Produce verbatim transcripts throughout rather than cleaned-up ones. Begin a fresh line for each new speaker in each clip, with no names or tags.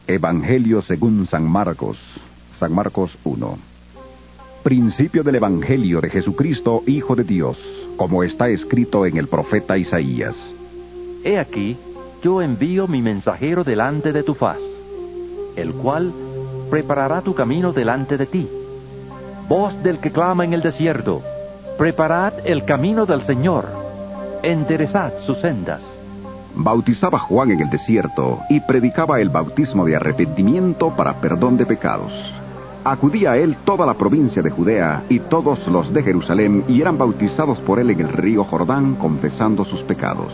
Evangelio según San Marcos. San Marcos uno. Principio del Evangelio de Jesucristo, Hijo de Dios, como está escrito en el profeta Isaías.
He aquí, yo envío mi mensajero delante de tu faz, el cual preparará tu camino delante de ti. Voz del que clama en el desierto, preparad el camino del Señor, enderezad sus sendas.
Bautizaba Juan en el desierto y predicaba el bautismo de arrepentimiento para perdón de pecados. Acudía a él toda la provincia de Judea y todos los de Jerusalén, y eran bautizados por él en el río Jordán, confesando sus pecados.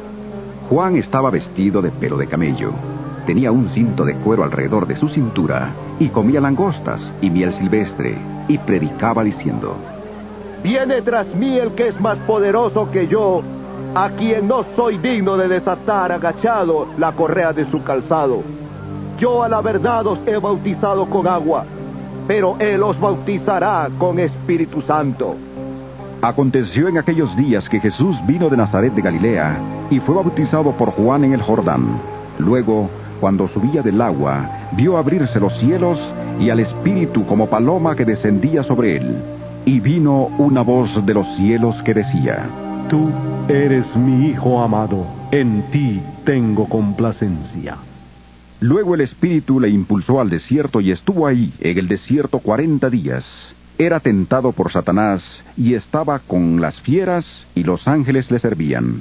Juan estaba vestido de pelo de camello, tenía un cinto de cuero alrededor de su cintura, y comía langostas y miel silvestre, y predicaba diciendo:
Viene tras mí el que es más poderoso que yo, a quien no soy digno de desatar agachado la correa de su calzado. Yo a la verdad os he bautizado con agua, pero él os bautizará con Espíritu Santo.
Aconteció en aquellos días que Jesús vino de Nazaret de Galilea, y fue bautizado por Juan en el Jordán. Luego, cuando subía del agua, vio abrirse los cielos, y al Espíritu como paloma que descendía sobre él. Y vino una voz de los cielos que decía:
Tú eres mi Hijo amado, en ti tengo complacencia.
Luego el Espíritu le impulsó al desierto, y estuvo ahí en el desierto cuarenta días. Era tentado por Satanás, y estaba con las fieras, y los ángeles le servían.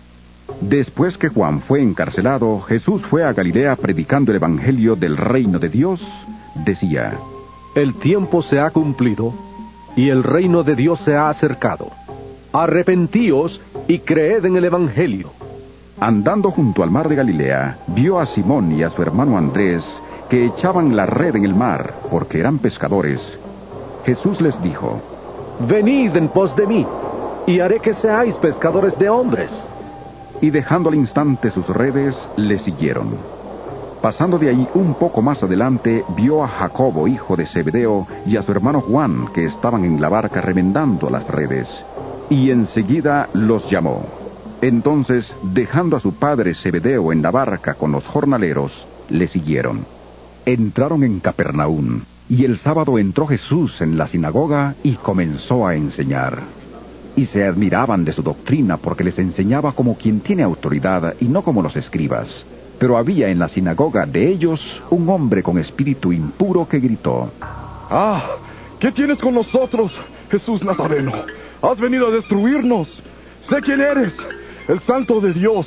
Después que Juan fue encarcelado, Jesús fue a Galilea predicando el Evangelio del reino de Dios. Decía:
El tiempo se ha cumplido, y el reino de Dios se ha acercado. Arrepentíos y creed en el Evangelio.
Andando junto al mar de Galilea, vio a Simón y a su hermano Andrés, que echaban la red en el mar, porque eran pescadores. Jesús les dijo:
Venid en pos de mí, y haré que seáis pescadores de hombres.
Y dejando al instante sus redes, le siguieron. Pasando de ahí un poco más adelante, vio a Jacobo, hijo de Zebedeo, y a su hermano Juan, que estaban en la barca remendando las redes. Y enseguida los llamó. Entonces, dejando a su padre Zebedeo en la barca con los jornaleros, le siguieron. Entraron en Capernaum, y el sábado entró Jesús en la sinagoga y comenzó a enseñar. Y se admiraban de su doctrina, porque les enseñaba como quien tiene autoridad y no como los escribas. Pero había en la sinagoga de ellos un hombre con espíritu impuro que gritó:
¡Ah! ¿Qué tienes con nosotros, Jesús Nazareno? Has venido a destruirnos. Sé quién eres, el Santo de Dios.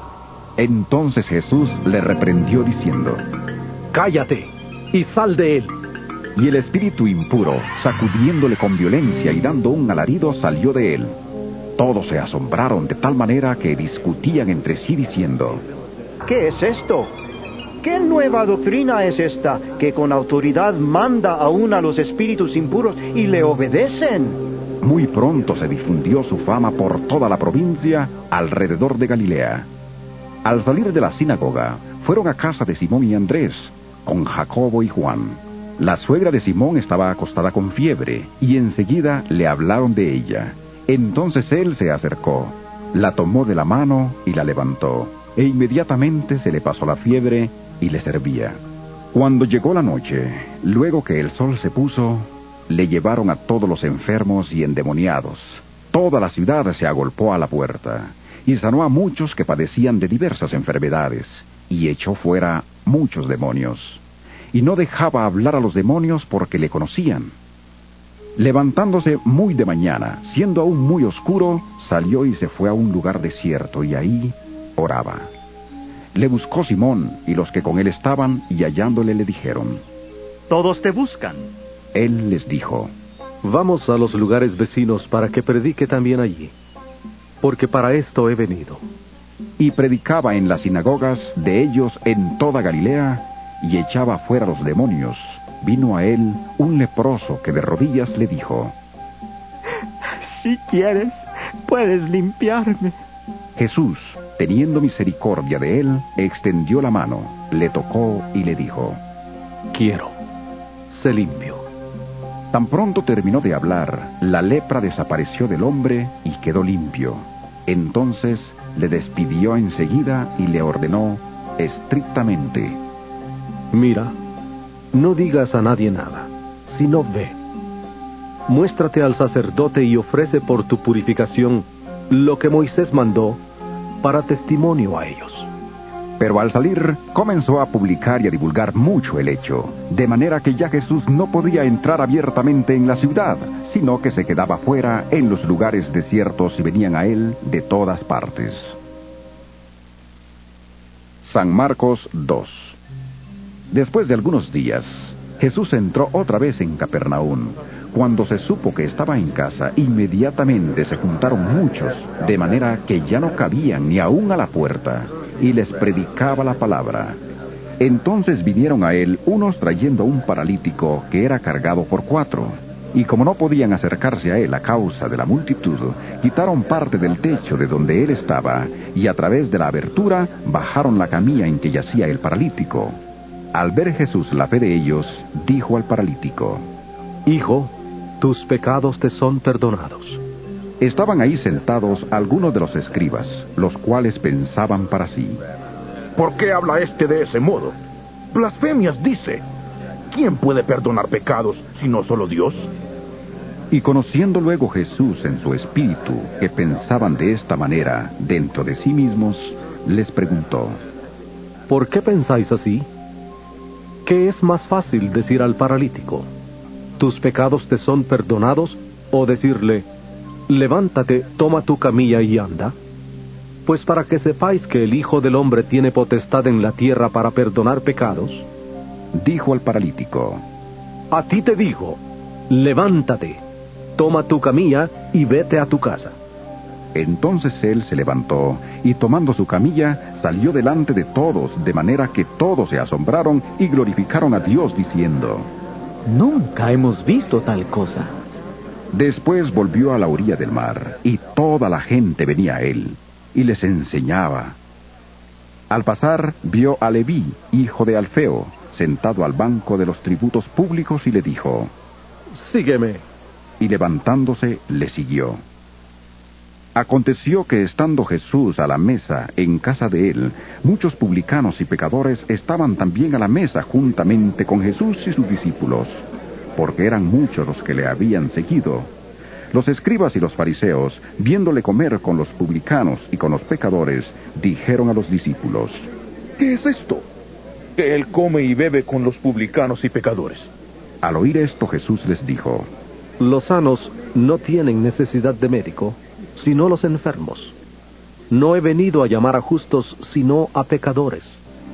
Entonces Jesús le reprendió diciendo:
Cállate y sal de él.
Y el espíritu impuro, sacudiéndole con violencia y dando un alarido, salió de él. Todos se asombraron de tal manera que discutían entre sí diciendo:
¿Qué es esto? ¿Qué nueva doctrina es esta, que con autoridad manda aún a los espíritus impuros y le obedecen?
Muy pronto se difundió su fama por toda la provincia alrededor de Galilea. Al salir de la sinagoga, fueron a casa de Simón y Andrés, con Jacobo y Juan. La suegra de Simón estaba acostada con fiebre, y enseguida le hablaron de ella. Entonces él se acercó, la tomó de la mano y la levantó, e inmediatamente se le pasó la fiebre y le servía. Cuando llegó la noche, luego que el sol se puso, le llevaron a todos los enfermos y endemoniados. Toda la ciudad se agolpó a la puerta, y sanó a muchos que padecían de diversas enfermedades, y echó fuera muchos demonios. Y no dejaba hablar a los demonios porque le conocían. Levantándose muy de mañana, siendo aún muy oscuro, salió y se fue a un lugar desierto, y ahí oraba. Le buscó Simón y los que con él estaban, y hallándole le dijeron:
Todos te buscan.
Él les dijo:
Vamos a los lugares vecinos para que predique también allí, porque para esto he venido.
Y predicaba en las sinagogas de ellos en toda Galilea, y echaba fuera los demonios. Vino a él un leproso que de rodillas le dijo:
Si quieres, puedes limpiarme.
Jesús, teniendo misericordia de él, extendió la mano, le tocó y le dijo:
Quiero, sé limpio.
Tan pronto terminó de hablar, la lepra desapareció del hombre y quedó limpio. Entonces le despidió enseguida y le ordenó estrictamente:
Mira, no digas a nadie nada, sino ve. Muéstrate al sacerdote y ofrece por tu purificación lo que Moisés mandó para testimonio a ellos.
Pero al salir, comenzó a publicar y a divulgar mucho el hecho, de manera que ya Jesús no podía entrar abiertamente en la ciudad, sino que se quedaba fuera en los lugares desiertos y venían a él de todas partes. San Marcos dos. Después de algunos días, Jesús entró otra vez en Capernaum. Cuando se supo que estaba en casa, inmediatamente se juntaron muchos, de manera que ya no cabían ni aún a la puerta, y les predicaba la palabra. Entonces vinieron a él unos trayendo un paralítico que era cargado por cuatro, y como no podían acercarse a él a causa de la multitud, quitaron parte del techo de donde él estaba, y a través de la abertura bajaron la camilla en que yacía el paralítico. Al ver Jesús la fe de ellos, dijo al paralítico:
Hijo, tus pecados te son perdonados.
Estaban ahí sentados algunos de los escribas, los cuales pensaban para sí:
¿Por qué habla este de ese modo? Blasfemias dice. ¿Quién puede perdonar pecados sino solo Dios?
Y conociendo luego Jesús en su espíritu que pensaban de esta manera dentro de sí mismos, les preguntó:
¿Por qué pensáis así? ¿Qué es más fácil decir al paralítico: tus pecados te son perdonados, o decirle: levántate, toma tu camilla y anda? Pues para que sepáis que el Hijo del Hombre tiene potestad en la tierra para perdonar pecados,
dijo al paralítico:
a ti te digo, levántate, toma tu camilla y vete a tu casa.
Entonces él se levantó, y tomando su camilla, salió delante de todos, de manera que todos se asombraron y glorificaron a Dios, diciendo:
Nunca hemos visto tal cosa.
Después volvió a la orilla del mar, y toda la gente venía a él, y les enseñaba. Al pasar, vio a Leví, hijo de Alfeo, sentado al banco de los tributos públicos, y le dijo:
sígueme.
Y levantándose, le siguió. Aconteció que estando Jesús a la mesa en casa de él, muchos publicanos y pecadores estaban también a la mesa juntamente con Jesús y sus discípulos, porque eran muchos los que le habían seguido. Los escribas y los fariseos, viéndole comer con los publicanos y con los pecadores, dijeron a los discípulos:
¿Qué es esto? Que él come y bebe con los publicanos y pecadores.
Al oír esto, Jesús les dijo:
los sanos no tienen necesidad de médico, sino los enfermos. No he venido a llamar a justos, sino a pecadores.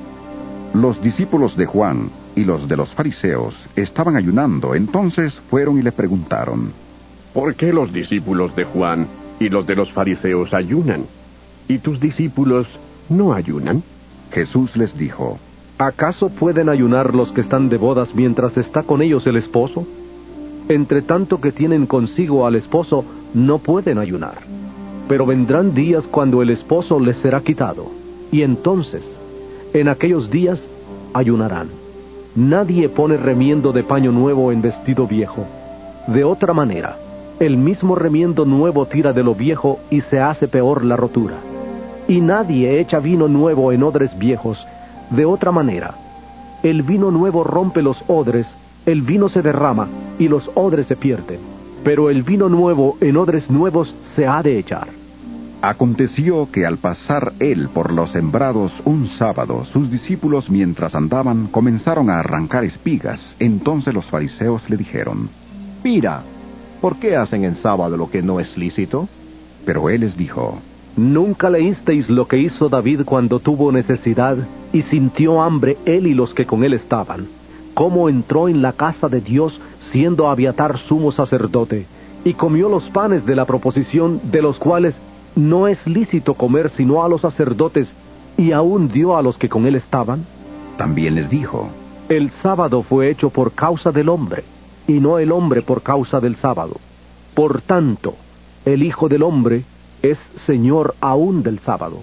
Los discípulos de Juan y los de los fariseos estaban ayunando. Entonces fueron y le preguntaron:
¿por qué los discípulos de Juan y los de los fariseos ayunan, y tus discípulos no ayunan?
Jesús les dijo:
¿acaso pueden ayunar los que están de bodas mientras está con ellos el esposo? Entre tanto que tienen consigo al esposo, no pueden ayunar. Pero vendrán días cuando el esposo les será quitado, y entonces, en aquellos días, ayunarán. Nadie pone remiendo de paño nuevo en vestido viejo. De otra manera, el mismo remiendo nuevo tira de lo viejo y se hace peor la rotura. Y nadie echa vino nuevo en odres viejos. De otra manera, el vino nuevo rompe los odres, el vino se derrama y los odres se pierden. Pero el vino nuevo en odres nuevos se ha de echar.
Aconteció que al pasar él por los sembrados un sábado, sus discípulos mientras andaban comenzaron a arrancar espigas. Entonces los fariseos le dijeron:
mira, ¿por qué hacen en sábado lo que no es lícito?
Pero él les dijo:
¿nunca leísteis lo que hizo David cuando tuvo necesidad y sintió hambre él y los que con él estaban? Cómo entró en la casa de Dios siendo Abiatar sumo sacerdote, y comió los panes de la proposición, de los cuales no es lícito comer sino a los sacerdotes, y aún dio a los que con él estaban.
También les dijo:
el sábado fue hecho por causa del hombre, y no el hombre por causa del sábado. Por tanto, el Hijo del Hombre es Señor aún del sábado.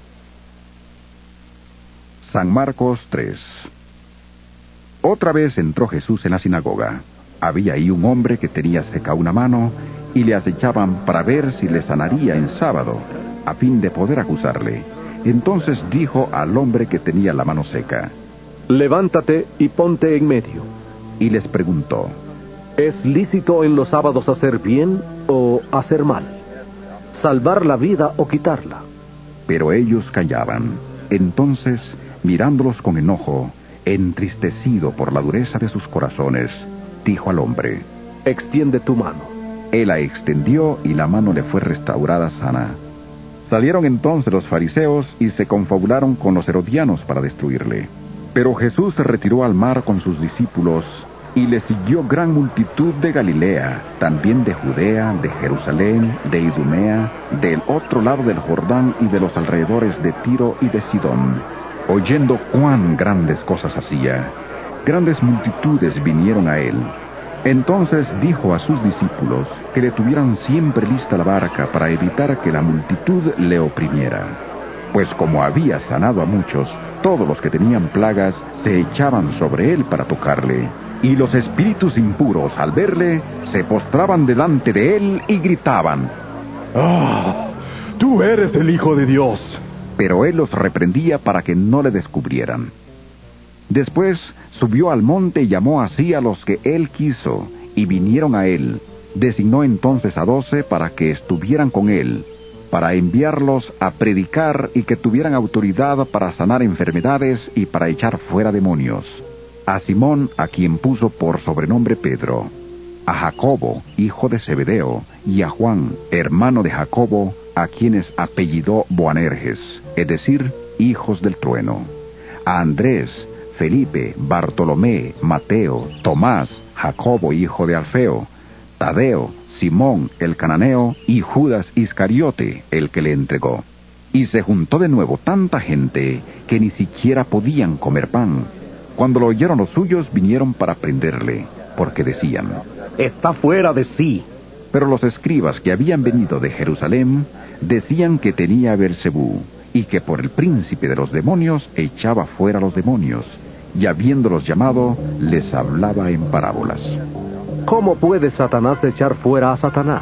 San Marcos tres. Otra vez entró Jesús en la sinagoga. Había ahí un hombre que tenía seca una mano, y le acechaban para ver si le sanaría en sábado, a fin de poder acusarle. Entonces dijo al hombre que tenía la mano seca:
levántate y ponte en medio.
Y les preguntó:
¿Es lícito en los sábados hacer bien o hacer mal? ¿Salvar la vida o quitarla?
Pero ellos callaban. Entonces, mirándolos con enojo, entristecido por la dureza de sus corazones, dijo al hombre:
extiende tu mano.
Él la extendió y la mano le fue restaurada sana. Salieron entonces los fariseos y se confabularon con los herodianos para destruirle. Pero Jesús se retiró al mar con sus discípulos, y le siguió gran multitud de Galilea, también de Judea, de Jerusalén, de Idumea, del otro lado del Jordán y de los alrededores de Tiro y de Sidón. Oyendo cuán grandes cosas hacía, grandes multitudes vinieron a él. Entonces dijo a sus discípulos que le tuvieran siempre lista la barca para evitar que la multitud le oprimiera. Pues como había sanado a muchos, todos los que tenían plagas se echaban sobre él para tocarle. Y los espíritus impuros, al verle, se postraban delante de él y gritaban:
¡Ah! ¡Tú eres el Hijo de Dios!
Pero él los reprendía para que no le descubrieran. Después subió al monte y llamó así a los que él quiso, y vinieron a él. Designó entonces a doce para que estuvieran con él, para enviarlos a predicar y que tuvieran autoridad para sanar enfermedades y para echar fuera demonios. A Simón, a quien puso por sobrenombre Pedro, a Jacobo, hijo de Zebedeo, y a Juan, hermano de Jacobo, a quienes apellidó Boanerges, es decir, hijos del trueno, a Andrés, Felipe, Bartolomé, Mateo, Tomás, Jacobo, hijo de Alfeo, Tadeo, Simón el cananeo y Judas Iscariote, el que le entregó. Y se juntó de nuevo tanta gente que ni siquiera podían comer pan. Cuando lo oyeron los suyos, vinieron para prenderle, porque decían:
está fuera de sí.
Pero los escribas que habían venido de Jerusalén decían que tenía Beelzebú, y que por el príncipe de los demonios echaba fuera los demonios, y habiéndolos llamado, les hablaba en parábolas.
¿Cómo puede Satanás echar fuera a Satanás?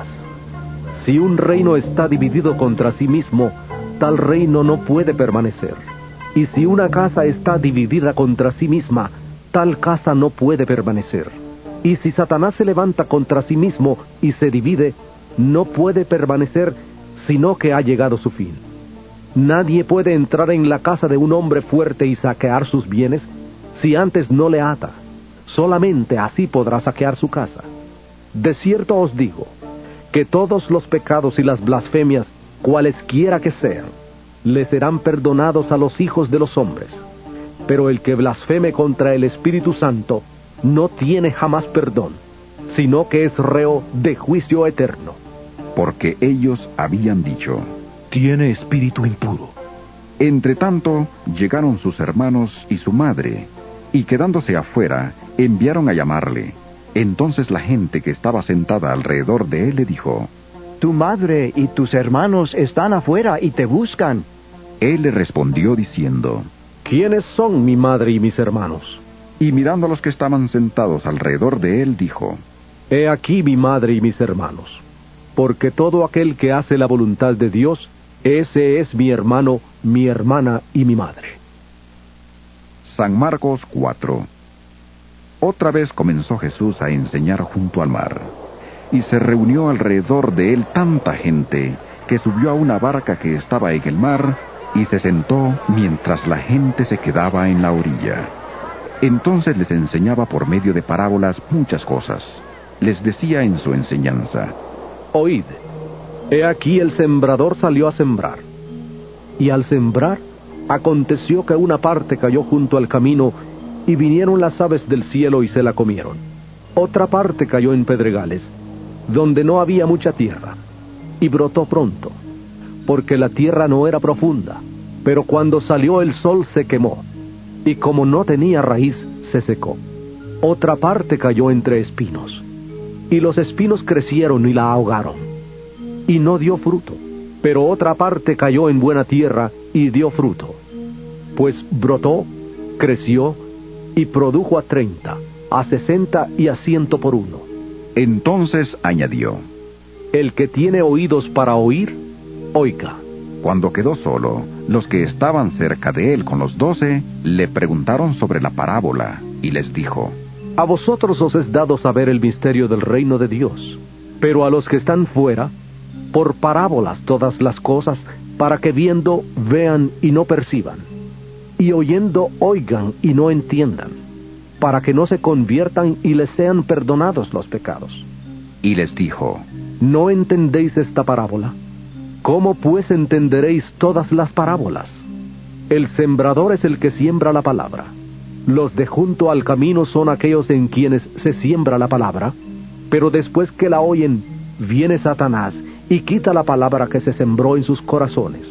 Si un reino está dividido contra sí mismo, tal reino no puede permanecer. Y si una casa está dividida contra sí misma, tal casa no puede permanecer. Y si Satanás se levanta contra sí mismo y se divide, no puede permanecer, sino que ha llegado su fin. Nadie puede entrar en la casa de un hombre fuerte y saquear sus bienes si antes no le ata. Solamente así podrá saquear su casa. De cierto os digo, que todos los pecados y las blasfemias, cualesquiera que sean, le serán perdonados a los hijos de los hombres. Pero el que blasfeme contra el Espíritu Santo no tiene jamás perdón, sino que es reo de juicio eterno.
Porque ellos habían dicho:
tiene espíritu impuro.
Entre tanto, llegaron sus hermanos y su madre, y quedándose afuera, enviaron a llamarle. Entonces la gente que estaba sentada alrededor de él le dijo:
tu madre y tus hermanos están afuera y te buscan.
Él le respondió diciendo:
¿quiénes son mi madre y mis hermanos?
Y mirando a los que estaban sentados alrededor de él, dijo:
he aquí mi madre y mis hermanos. Porque todo aquel que hace la voluntad de Dios, ese es mi hermano, mi hermana y mi madre.
San Marcos cuatro. Otra vez comenzó Jesús a enseñar junto al mar, y se reunió alrededor de él tanta gente, que subió a una barca que estaba en el mar, y se sentó mientras la gente se quedaba en la orilla. Entonces les enseñaba por medio de parábolas muchas cosas. Les decía en su enseñanza:
oíd, he aquí el sembrador salió a sembrar. Y al sembrar, aconteció que una parte cayó junto al camino, y vinieron las aves del cielo y se la comieron. Otra parte cayó en pedregales, donde no había mucha tierra, y brotó pronto, porque la tierra no era profunda. Pero cuando salió el sol se quemó, y como no tenía raíz, se secó. Otra parte cayó entre espinos, y los espinos crecieron y la ahogaron, y no dio fruto. Pero otra parte cayó en buena tierra, y dio fruto, pues brotó, creció, y produjo a treinta, a sesenta y a ciento por uno.
Entonces añadió:
el que tiene oídos para oír, oiga.
Cuando quedó solo, Los que estaban cerca de él con los doce le preguntaron sobre la parábola, y les dijo:
A vosotros os es dado saber el misterio del reino de Dios, pero a los que están fuera, por parábolas todas las cosas, para que viendo vean y no perciban, y oyendo oigan y no entiendan, para que no se conviertan y les sean perdonados los pecados.
Y les dijo:
¿No entendéis esta parábola? ¿Cómo pues entenderéis todas las parábolas? El sembrador es el que siembra la palabra. Los de junto al camino son aquellos en quienes se siembra la palabra, pero después que la oyen, viene Satanás y quita la palabra que se sembró en sus corazones.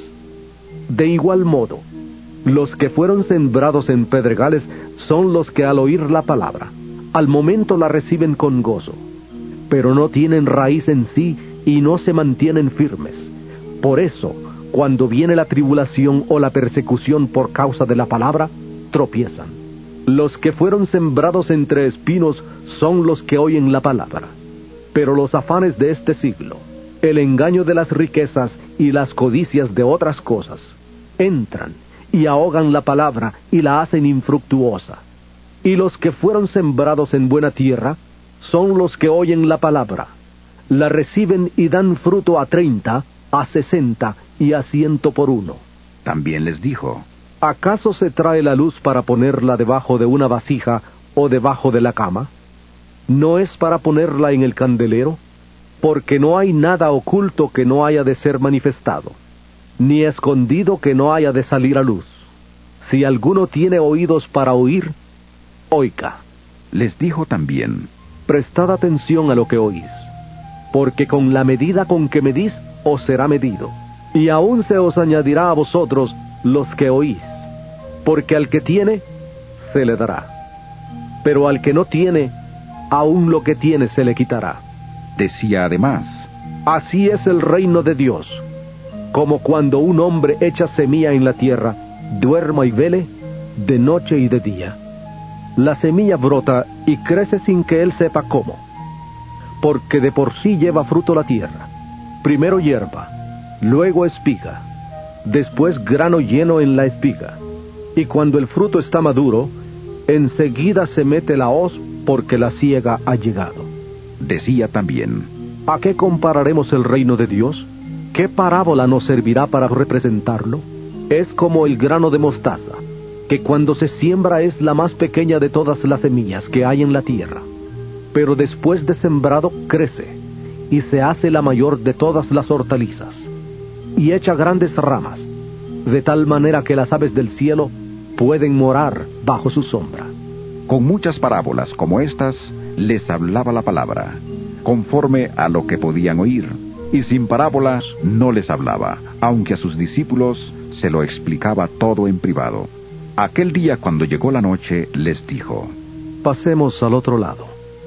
De igual modo, los que fueron sembrados en pedregales son los que al oír la palabra, al momento la reciben con gozo, pero no tienen raíz en sí y no se mantienen firmes. Por eso, cuando viene la tribulación o la persecución por causa de la palabra, tropiezan. Los que fueron sembrados entre espinos son los que oyen la palabra, pero los afanes de este siglo, el engaño de las riquezas y las codicias de otras cosas, entran y ahogan la palabra y la hacen infructuosa. Y los que fueron sembrados en buena tierra son los que oyen la palabra, la reciben y dan fruto a treinta, a sesenta y a ciento por uno.
También les dijo:
¿Acaso se trae la luz para ponerla debajo de una vasija o debajo de la cama? ¿No es para ponerla en el candelero? Porque no hay nada oculto que no haya de ser manifestado, ni escondido que no haya de salir a luz. Si alguno tiene oídos para oír, oiga.
Les dijo también:
Prestad atención a lo que oís, porque con la medida con que medís os será medido, y aún se os añadirá a vosotros los que oís, porque al que tiene, se le dará, pero al que no tiene, aún lo que tiene se le quitará.
Decía además:
Así es el reino de Dios, como cuando un hombre echa semilla en la tierra, duerma y vele, de noche y de día. La semilla brota y crece sin que él sepa cómo, porque de por sí lleva fruto la tierra, primero hierba, luego espiga, después grano lleno en la espiga, y cuando el fruto está maduro, enseguida se mete la hoz, porque la siega ha llegado.
Decía también:
¿A qué compararemos el reino de Dios? ¿Qué parábola nos servirá para representarlo? Es como el grano de mostaza, que cuando se siembra es la más pequeña de todas las semillas que hay en la tierra, pero después de sembrado crece, y se hace la mayor de todas las hortalizas, y echa grandes ramas, de tal manera que las aves del cielo pueden morar bajo su sombra.
Con muchas parábolas como estas les hablaba la palabra, conforme a lo que podían oír, y sin parábolas no les hablaba, aunque a sus discípulos se lo explicaba todo en privado. Aquel día, cuando llegó la noche, les dijo:
Pasemos al otro lado.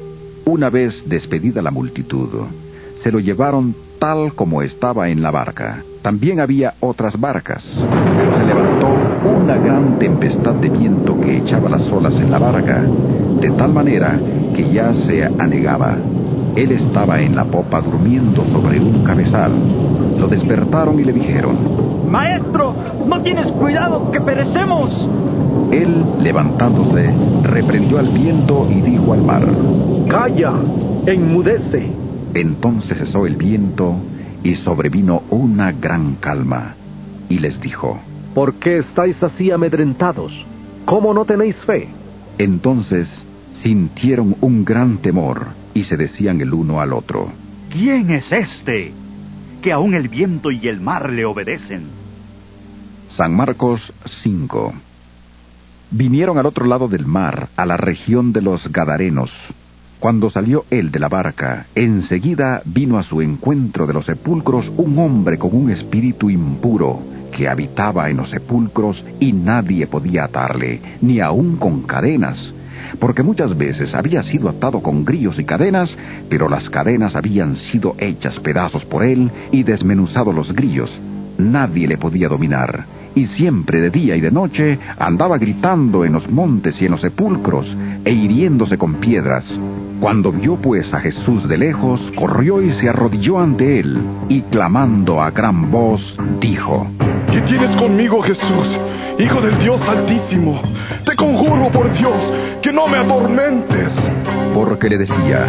Una vez despedida la multitud, se lo llevaron tal como estaba en la barca. También había otras barcas, pero se levantó una gran tempestad de viento que echaba las olas en la barca, de tal manera que ya se anegaba. Él estaba en la popa durmiendo sobre un cabezal. Lo despertaron y le dijeron:
Maestro, ¿no tienes cuidado que perecemos?
Él, levantándose, reprendió al viento y dijo al mar:
¡Calla! ¡Enmudece!
Entonces cesó el viento y sobrevino una gran calma. Y les dijo:
¿Por qué estáis así amedrentados? ¿Cómo no tenéis fe?
Entonces sintieron un gran temor y se decían el uno al otro:
¿Quién es este, que aún el viento y el mar le obedecen?
San Marcos cinco. Vinieron al otro lado del mar, a la región de los Gadarenos. Cuando salió él de la barca, enseguida vino a su encuentro de los sepulcros un hombre con un espíritu impuro, que habitaba en los sepulcros, y nadie podía atarle, ni aun con cadenas, porque muchas veces había sido atado con grillos y cadenas, pero las cadenas habían sido hechas pedazos por él y desmenuzado los grillos. Nadie le podía dominar, y siempre de día y de noche andaba gritando en los montes y en los sepulcros, e hiriéndose con piedras. Cuando vio pues a Jesús de lejos, corrió y se arrodilló ante él, y clamando a gran voz, dijo:
¿Qué tienes conmigo, Jesús, Hijo del Dios Altísimo? Te conjuro por Dios que no me atormentes.
Porque le decía: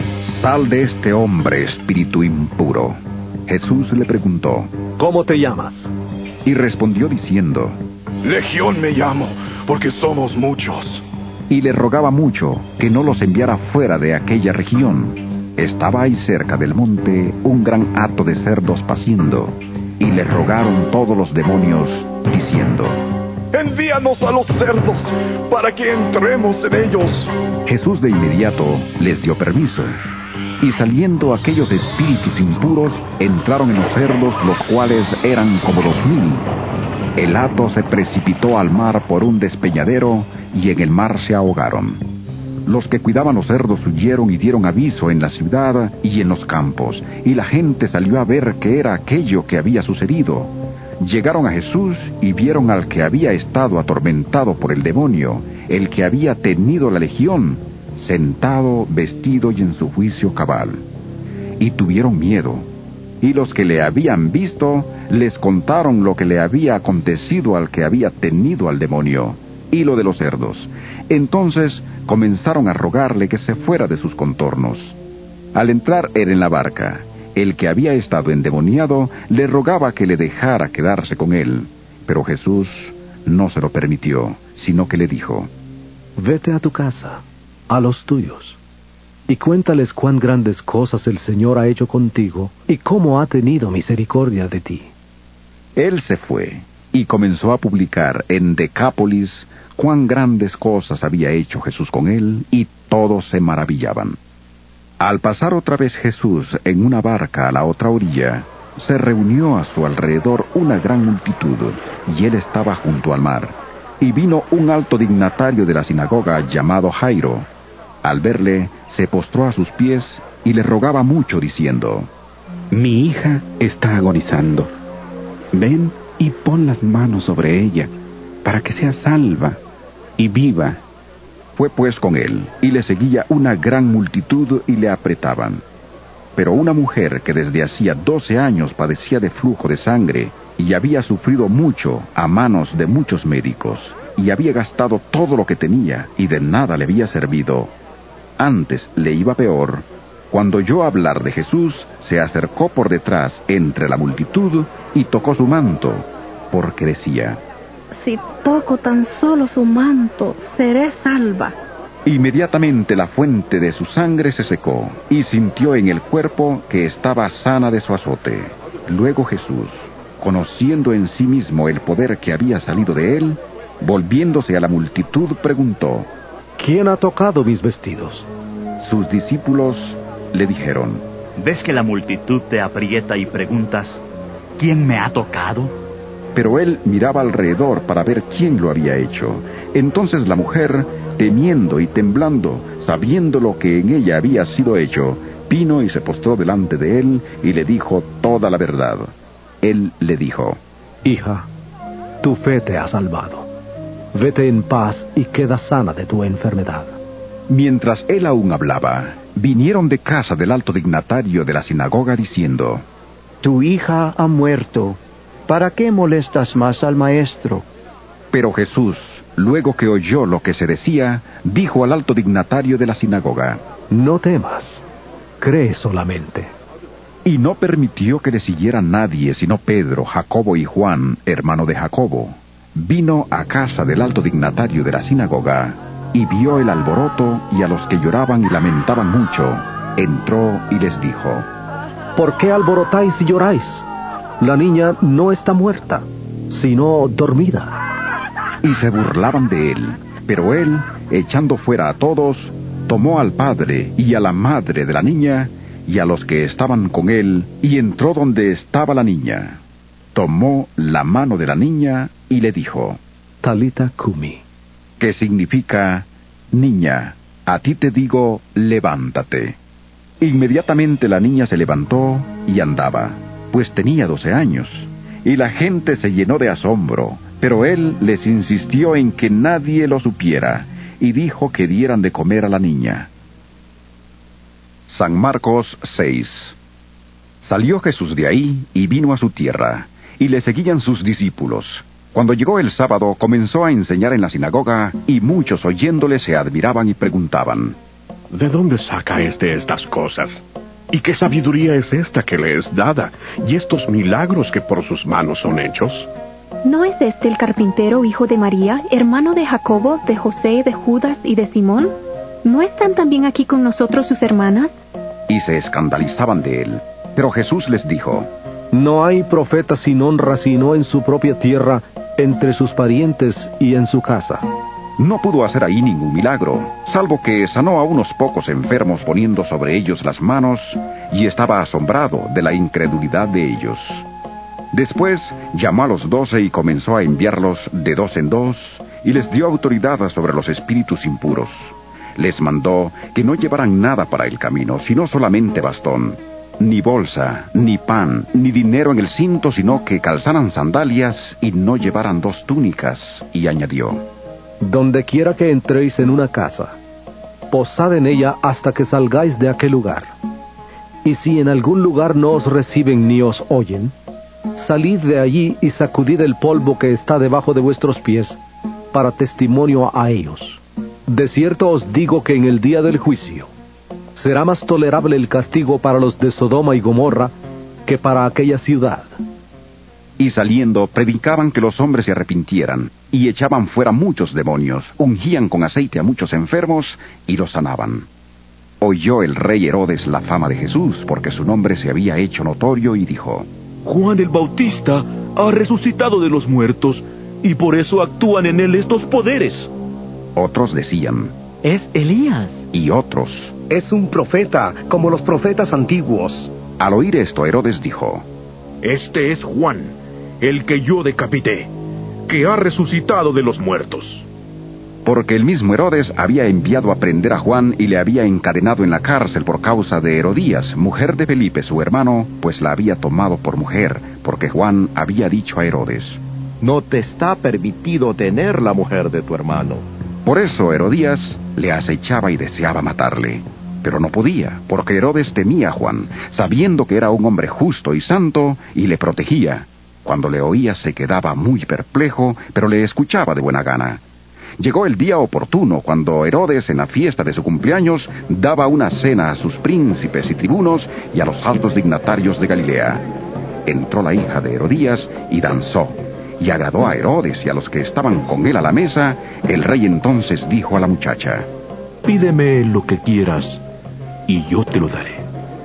sal de este hombre, espíritu impuro. Jesús le preguntó:
¿cómo te llamas?
Y respondió diciendo:
Legión me llamo, porque somos muchos.
Y le rogaba mucho que no los enviara fuera de aquella región. Estaba ahí cerca del monte un gran hato de cerdos paciendo, y le rogaron todos los demonios, diciendo:
envíanos a los cerdos, para que entremos en ellos.
Jesús de inmediato les dio permiso, y saliendo aquellos espíritus impuros, entraron en los cerdos, los cuales eran como dos mil. El hato se precipitó al mar por un despeñadero, y en el mar se ahogaron. Los que cuidaban los cerdos huyeron y dieron aviso en la ciudad y en los campos, y la gente salió a ver qué era aquello que había sucedido. Llegaron a Jesús y vieron al que había estado atormentado por el demonio, el que había tenido la legión, sentado, vestido y en su juicio cabal. Y tuvieron miedo. Y los que le habían visto les contaron lo que le había acontecido al que había tenido al demonio, y lo de los cerdos. Entonces comenzaron a rogarle que se fuera de sus contornos. Al entrar él en la barca, el que había estado endemoniado le rogaba que le dejara quedarse con él, pero Jesús no se lo permitió, sino que le dijo:
vete a tu casa, a los tuyos, y cuéntales cuán grandes cosas el Señor ha hecho contigo, y cómo ha tenido misericordia de ti.
Él se fue, y comenzó a publicar en Decápolis cuán grandes cosas había hecho Jesús con él, y todos se maravillaban. Al pasar otra vez Jesús en una barca a la otra orilla, se reunió a su alrededor una gran multitud, y él estaba junto al mar. Y vino un alto dignatario de la sinagoga llamado Jairo. Al verle, se postró a sus pies y le rogaba mucho, diciendo:
mi hija está agonizando. Ven y pon las manos sobre ella, para que sea salva y viva.
Fue pues con él, y le seguía una gran multitud y le apretaban. Pero una mujer que desde hacía doce años padecía de flujo de sangre, y había sufrido mucho a manos de muchos médicos, y había gastado todo lo que tenía, y de nada le había servido. Antes le iba peor. Cuando oyó hablar de Jesús, se acercó por detrás entre la multitud y tocó su manto, porque decía:
si toco tan solo su manto, seré salva.
Inmediatamente la fuente de su sangre se secó, y sintió en el cuerpo que estaba sana de su azote. Luego Jesús, conociendo en sí mismo el poder que había salido de él, volviéndose a la multitud, preguntó:
¿quién ha tocado mis vestidos?
Sus discípulos le dijeron:
¿ves que la multitud te aprieta y preguntas: ¿quién me ha tocado?
Pero él miraba alrededor para ver quién lo había hecho. Entonces la mujer, temiendo y temblando, sabiendo lo que en ella había sido hecho, vino y se postró delante de él y le dijo toda la verdad. Él le dijo:
hija, tu fe te ha salvado. Vete en paz y queda sana de tu enfermedad.
Mientras él aún hablaba, vinieron de casa del alto dignatario de la sinagoga diciendo:
tu hija ha muerto. ¿Para qué molestas más al maestro?
Pero Jesús, luego que oyó lo que se decía, dijo al alto dignatario de la sinagoga:
no temas, cree solamente.
Y no permitió que le siguiera nadie sino Pedro, Jacobo y Juan, hermano de Jacobo. Vino a casa del alto dignatario de la sinagoga, y vio el alboroto y a los que lloraban y lamentaban mucho. Entró y les dijo:
¿por qué alborotáis y lloráis? La niña no está muerta, sino dormida.
Y se burlaban de él. Pero él, echando fuera a todos, tomó al padre y a la madre de la niña, y a los que estaban con él, y entró donde estaba la niña. Tomó la mano de la niña y le dijo:
Talita Kumi,
que significa: niña, a ti te digo, levántate. Inmediatamente la niña se levantó y andaba, pues tenía doce años, y la gente se llenó de asombro, pero él les insistió en que nadie lo supiera, y dijo que dieran de comer a la niña. San Marcos seis. Salió Jesús de ahí y vino a su tierra, y le seguían sus discípulos. Cuando llegó el sábado, comenzó a enseñar en la sinagoga, y muchos oyéndole se admiraban y preguntaban:
¿De dónde saca éste estas cosas? ¿Y qué sabiduría es esta que le es dada? ¿Y estos milagros que por sus manos son hechos?
¿No es este el carpintero, hijo de María, hermano de Jacobo, de José, de Judas y de Simón? ¿No están también aquí con nosotros sus hermanas?
Y se escandalizaban de él. Pero Jesús les dijo:
No hay profeta sin honra sino en su propia tierra, entre sus parientes y en su casa.
No pudo hacer ahí ningún milagro, salvo que sanó a unos pocos enfermos poniendo sobre ellos las manos, y estaba asombrado de la incredulidad de ellos. Después llamó a los doce y comenzó a enviarlos de dos en dos, y les dio autoridad sobre los espíritus impuros. Les mandó que no llevaran nada para el camino, sino solamente bastón, ni bolsa, ni pan, ni dinero en el cinto, sino que calzaran sandalias y no llevaran dos túnicas, y añadió:
Donde quiera que entréis en una casa, posad en ella hasta que salgáis de aquel lugar. Y si en algún lugar no os reciben ni os oyen, salid de allí y sacudid el polvo que está debajo de vuestros pies, para testimonio a ellos. De cierto os digo que en el día del juicio será más tolerable el castigo para los de Sodoma y Gomorra que para aquella ciudad.
Y saliendo, predicaban que los hombres se arrepintieran, y echaban fuera muchos demonios, ungían con aceite a muchos enfermos, y los sanaban. Oyó el rey Herodes la fama de Jesús, porque su nombre se había hecho notorio, y dijo:
Juan el Bautista ha resucitado de los muertos, y por eso actúan en él estos poderes.
Otros decían:
Es Elías.
Y otros:
Es un profeta, como los profetas antiguos.
Al oír esto, Herodes dijo:
Este es Juan, el que yo decapité, que ha resucitado de los muertos.
Porque el mismo Herodes había enviado a prender a Juan y le había encadenado en la cárcel por causa de Herodías, mujer de Felipe su hermano, pues la había tomado por mujer, porque Juan había dicho a Herodes:
No te está permitido tener la mujer de tu hermano.
Por eso Herodías le acechaba y deseaba matarle. Pero no podía, porque Herodes temía a Juan, sabiendo que era un hombre justo y santo, y le protegía. Cuando le oía se quedaba muy perplejo, pero le escuchaba de buena gana. Llegó el día oportuno, cuando Herodes, en la fiesta de su cumpleaños, daba una cena a sus príncipes y tribunos y a los altos dignatarios de Galilea. Entró la hija de Herodías y danzó, y agradó a Herodes y a los que estaban con él a la mesa. El rey entonces dijo a la muchacha:
Pídeme lo que quieras, y yo te lo daré.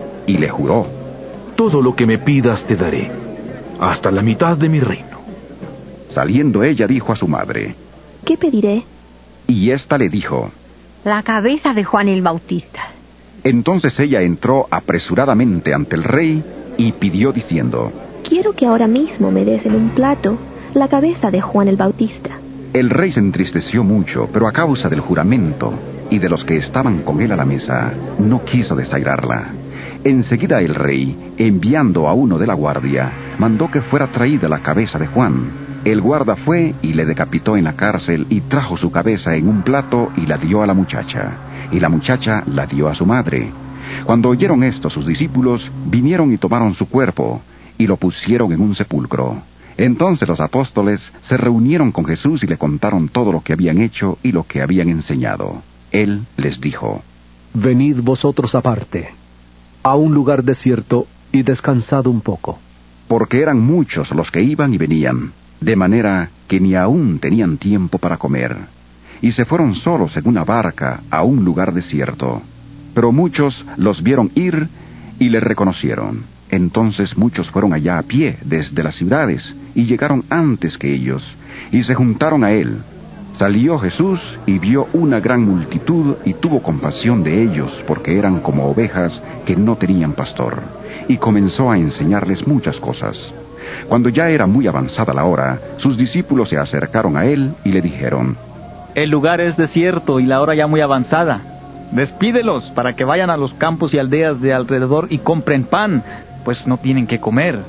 Y le juró:
Todo lo que me pidas te daré, hasta la mitad de mi reino.
Saliendo ella dijo a su madre:
¿Qué pediré?
Y ésta le dijo:
La cabeza de Juan el Bautista.
Entonces ella entró apresuradamente ante el rey y pidió diciendo:
Quiero que ahora mismo me des en un plato la cabeza de Juan el Bautista.
El rey se entristeció mucho, pero a causa del juramento y de los que estaban con él a la mesa, no quiso desairarla. Enseguida el rey, enviando a uno de la guardia, mandó que fuera traída la cabeza de Juan. El guarda fue y le decapitó en la cárcel, y trajo su cabeza en un plato y la dio a la muchacha, y la muchacha la dio a su madre. Cuando oyeron esto sus discípulos, vinieron y tomaron su cuerpo, y lo pusieron en un sepulcro. Entonces los apóstoles se reunieron con Jesús y le contaron todo lo que habían hecho y lo que habían enseñado. Él les dijo:
Venid vosotros aparte, a un lugar desierto, y descansad un poco.
Porque eran muchos los que iban y venían, de manera que ni aún tenían tiempo para comer. Y se fueron solos en una barca a un lugar desierto. Pero muchos los vieron ir y le reconocieron. Entonces muchos fueron allá a pie desde las ciudades, y llegaron antes que ellos, y se juntaron a él. Salió Jesús y vio una gran multitud, y tuvo compasión de ellos, porque eran como ovejas que no tenían pastor, y comenzó a enseñarles muchas cosas. Cuando ya era muy avanzada la hora, sus discípulos se acercaron a él y le dijeron:
El lugar es desierto y la hora ya muy avanzada. Despídelos para que vayan a los campos y aldeas de alrededor y compren pan, pues no tienen que comer.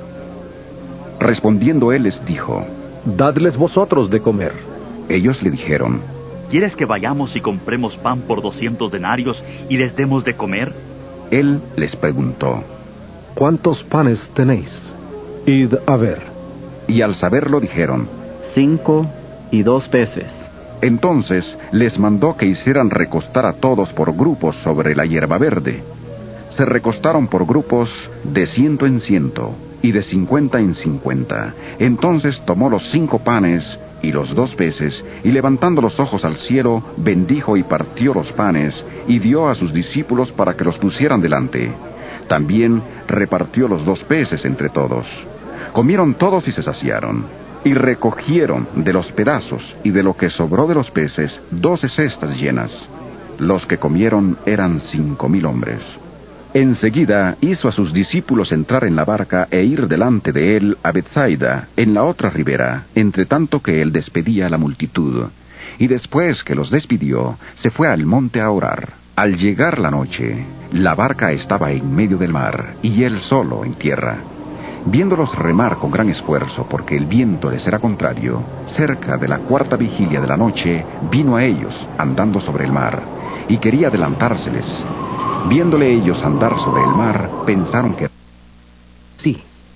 Respondiendo él les dijo:
Dadles vosotros de comer.
Ellos le dijeron:
¿Quieres que vayamos y compremos pan por doscientos denarios y les demos de comer?
Él les preguntó:
¿Cuántos panes tenéis? Id a ver.
y al saberlo dijeron:
Cinco y dos peces.
Entonces les mandó que hicieran recostar a todos por grupos sobre la hierba verde. Se recostaron por grupos de ciento en ciento y de cincuenta en cincuenta. Entonces tomó los cinco panes y los dos peces, y levantando los ojos al cielo, bendijo y partió los panes, y dio a sus discípulos para que los pusieran delante. También repartió los dos peces entre todos. Comieron todos y se saciaron, y recogieron de los pedazos y de lo que sobró de los peces doce cestas llenas. Los que comieron eran cinco mil hombres. Enseguida hizo a sus discípulos entrar en la barca e ir delante de él a Bethsaida, en la otra ribera, entre tanto que él despedía a la multitud. Y después que los despidió, se fue al monte a orar. Al llegar la noche, la barca estaba en medio del mar, y él solo en tierra. Viéndolos remar con gran esfuerzo, porque el viento les era contrario, cerca de la cuarta vigilia de la noche, vino a ellos, andando sobre el mar, y quería adelantárseles. Viéndole ellos andar sobre el mar, pensaron que...
Sí,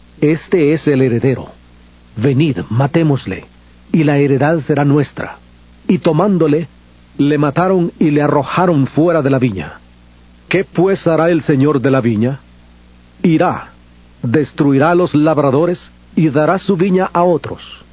este es el heredero. Venid, matémosle, y la heredad será nuestra. Y tomándole, le mataron y le arrojaron fuera de la viña. ¿Qué pues hará el señor de la viña? Irá, destruirá a los labradores y dará su viña a otros.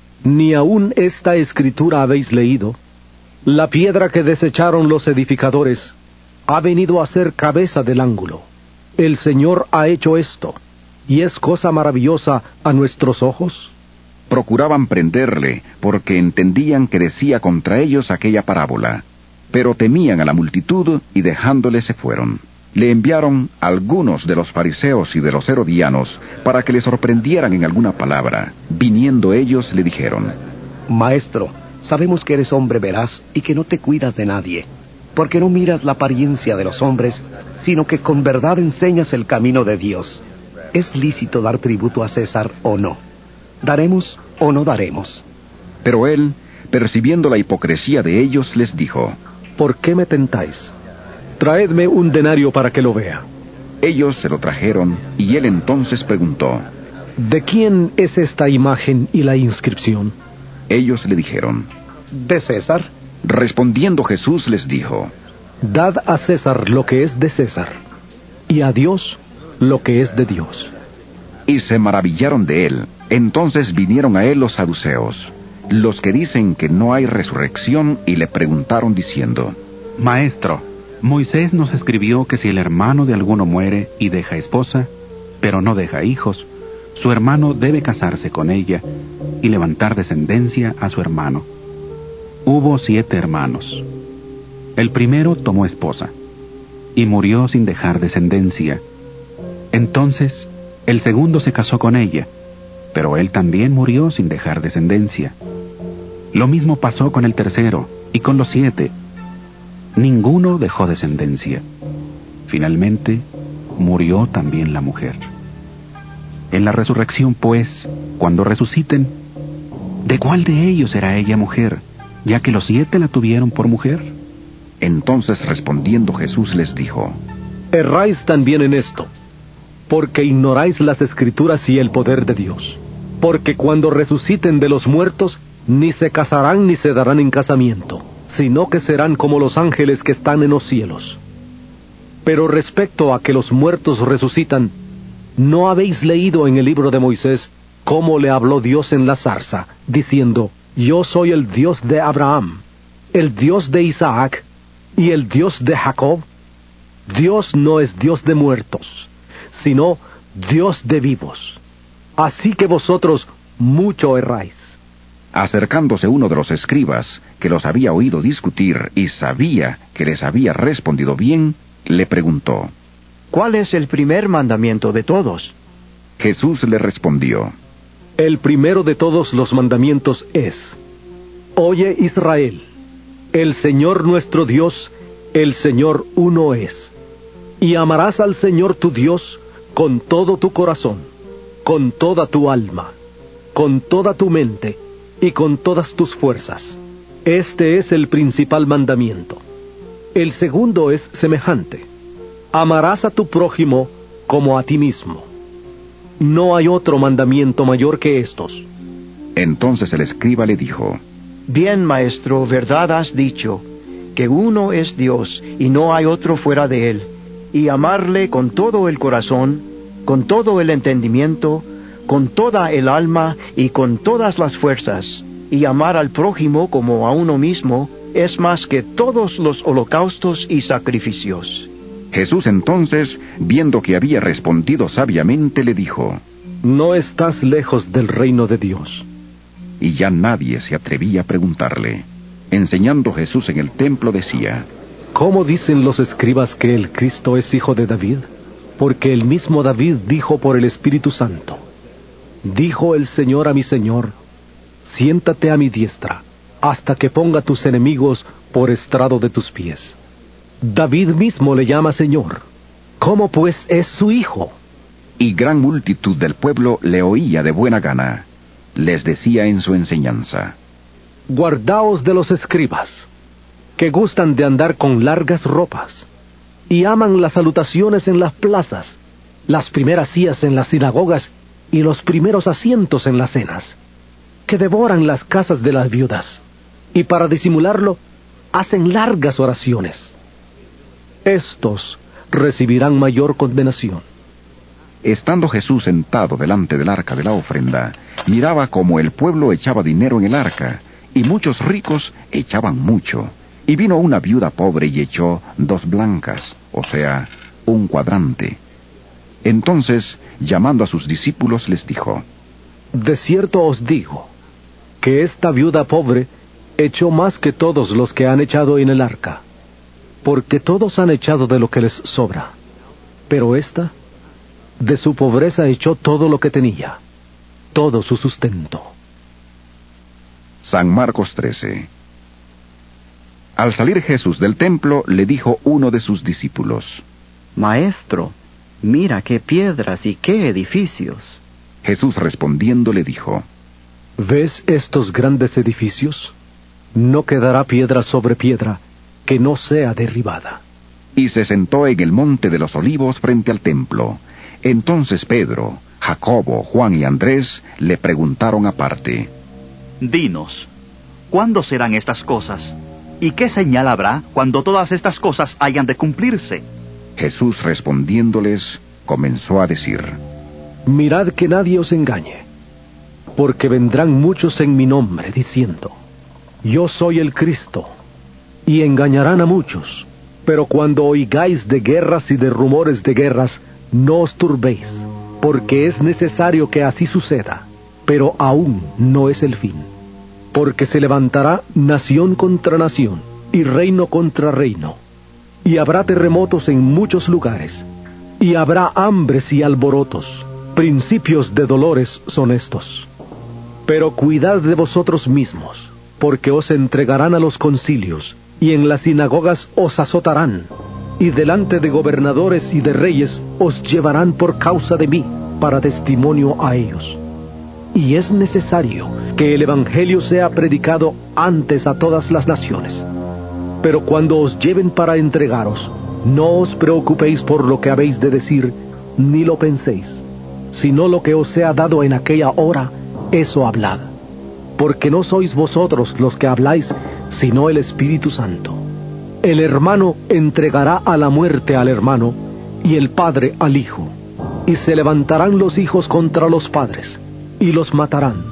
Ni aun esta escritura habéis leído: la piedra que desecharon los edificadores ha venido a ser cabeza del ángulo. El Señor ha hecho esto, y es cosa maravillosa a nuestros ojos.
Procuraban prenderle, porque entendían que decía contra ellos aquella parábola, pero temían a la multitud, y dejándole se fueron. Le enviaron algunos de los fariseos y de los herodianos, para que le sorprendieran en alguna palabra. Viniendo ellos le dijeron:
Maestro, sabemos que eres hombre veraz y que no te cuidas de nadie, porque no miras la apariencia de los hombres, sino que con verdad enseñas el camino de Dios. ¿Es lícito dar tributo a César o no? ¿Daremos o no daremos?
Pero él, percibiendo la hipocresía de ellos, les dijo:
¿Por qué me tentáis? Traedme un denario para que lo vea.
Ellos se lo trajeron, y él entonces preguntó:
¿De quién es esta imagen y la inscripción?
Ellos le dijeron:
¿De César?
Respondiendo Jesús les dijo:
Dad a César lo que es de César, y a Dios lo que es de Dios.
Y se maravillaron de él. Entonces vinieron a él los saduceos, los que dicen que no hay resurrección, y le preguntaron diciendo:
Maestro, Moisés nos escribió que si el hermano de alguno muere y deja esposa, pero no deja hijos, su hermano debe casarse con ella y levantar descendencia a su hermano. Hubo siete hermanos. El primero tomó esposa y murió sin dejar descendencia. Entonces el segundo se casó con ella, pero él también murió sin dejar descendencia. Lo mismo pasó con el tercero y con los siete. Ninguno dejó descendencia. Finalmente murió también la mujer. En la resurrección, pues, cuando resuciten, ¿de cuál de ellos será ella mujer, ya que los siete la tuvieron por mujer?
Entonces respondiendo Jesús les dijo:
Erráis también en esto, porque ignoráis las Escrituras y el poder de Dios. Porque cuando resuciten de los muertos, ni se casarán ni se darán en casamiento, sino que serán como los ángeles que están en los cielos. Pero respecto a que los muertos resucitan, ¿no habéis leído en el libro de Moisés cómo le habló Dios en la zarza, diciendo: Yo soy el Dios de Abraham, el Dios de Isaac y el Dios de Jacob? Dios no es Dios de muertos, sino Dios de vivos. Así que vosotros mucho erráis.
Acercándose uno de los escribas, que los había oído discutir y sabía que les había respondido bien, le preguntó:
¿Cuál es el primer mandamiento de todos?
Jesús le respondió:
El primero de todos los mandamientos es: Oye, Israel, el Señor nuestro Dios, el Señor uno es. Y amarás al Señor tu Dios con todo tu corazón, con toda tu alma, con toda tu mente y con todas tus fuerzas. Este es el principal mandamiento. El segundo es semejante: amarás a tu prójimo como a ti mismo. no hay otro mandamiento mayor que estos.
Entonces el escriba le dijo:
Bien, maestro, verdad has dicho, que uno es Dios y no hay otro fuera de él, y amarle con todo el corazón, con todo el entendimiento, con toda el alma y con todas las fuerzas, y amar al prójimo como a uno mismo, es más que todos los holocaustos y sacrificios.
Jesús entonces, viendo que había respondido sabiamente, le dijo:
No estás lejos del reino de Dios.
Y ya nadie se atrevía a preguntarle. Enseñando Jesús en el templo decía:
¿Cómo dicen los escribas que el Cristo es hijo de David? Porque el mismo David dijo por el Espíritu Santo: Dijo el Señor a mi Señor, siéntate a mi diestra, hasta que ponga tus enemigos por estrado de tus pies. David mismo le llama Señor. ¿Cómo pues es su hijo?
Y gran multitud del pueblo le oía de buena gana. Les decía en su enseñanza:
Guardaos de los escribas, que gustan de andar con largas ropas, y aman las salutaciones en las plazas, las primeras sillas en las sinagogas, y los primeros asientos en las cenas, que devoran las casas de las viudas, y para disimularlo, hacen largas oraciones. Estos recibirán mayor condenación.
Estando Jesús sentado delante del arca de la ofrenda, miraba cómo el pueblo echaba dinero en el arca, y muchos ricos echaban mucho. Y vino una viuda pobre y echó dos blancas, o sea, un cuadrante. Entonces, llamando a sus discípulos, les dijo:
De cierto os digo, que esta viuda pobre echó más que todos los que han echado en el arca, porque todos han echado de lo que les sobra, pero ésta, de su pobreza echó todo lo que tenía, todo su sustento.
San Marcos trece. Al salir Jesús del templo, le dijo uno de sus discípulos:
Maestro, mira qué piedras y qué edificios.
Jesús respondiendo le dijo:
¿Ves estos grandes edificios? No quedará piedra sobre piedra que no sea derribada.
Y se sentó en el monte de los olivos frente al templo. Entonces Pedro, Jacobo, Juan y Andrés le preguntaron aparte:
Dinos, ¿cuándo serán estas cosas? ¿Y qué señal habrá cuando todas estas cosas hayan de cumplirse?
Jesús respondiéndoles, comenzó a decir:
Mirad que nadie os engañe, porque vendrán muchos en mi nombre, diciendo: Yo soy el Cristo, y engañarán a muchos. Pero cuando oigáis de guerras y de rumores de guerras, no os turbéis, porque es necesario que así suceda, pero aún no es el fin. Porque se levantará nación contra nación, y reino contra reino, y habrá terremotos en muchos lugares, y habrá hambres y alborotos. Principios de dolores son estos. Pero cuidad de vosotros mismos, porque os entregarán a los concilios, y en las sinagogas os azotarán, y delante de gobernadores y de reyes os llevarán por causa de mí, para testimonio a ellos. Y es necesario que el Evangelio sea predicado antes a todas las naciones. Pero cuando os lleven para entregaros, no os preocupéis por lo que habéis de decir, ni lo penséis, sino lo que os sea dado en aquella hora, eso hablad. Porque no sois vosotros los que habláis, sino el Espíritu Santo. El hermano entregará a la muerte al hermano, y el padre al hijo. Y se levantarán los hijos contra los padres, y los matarán.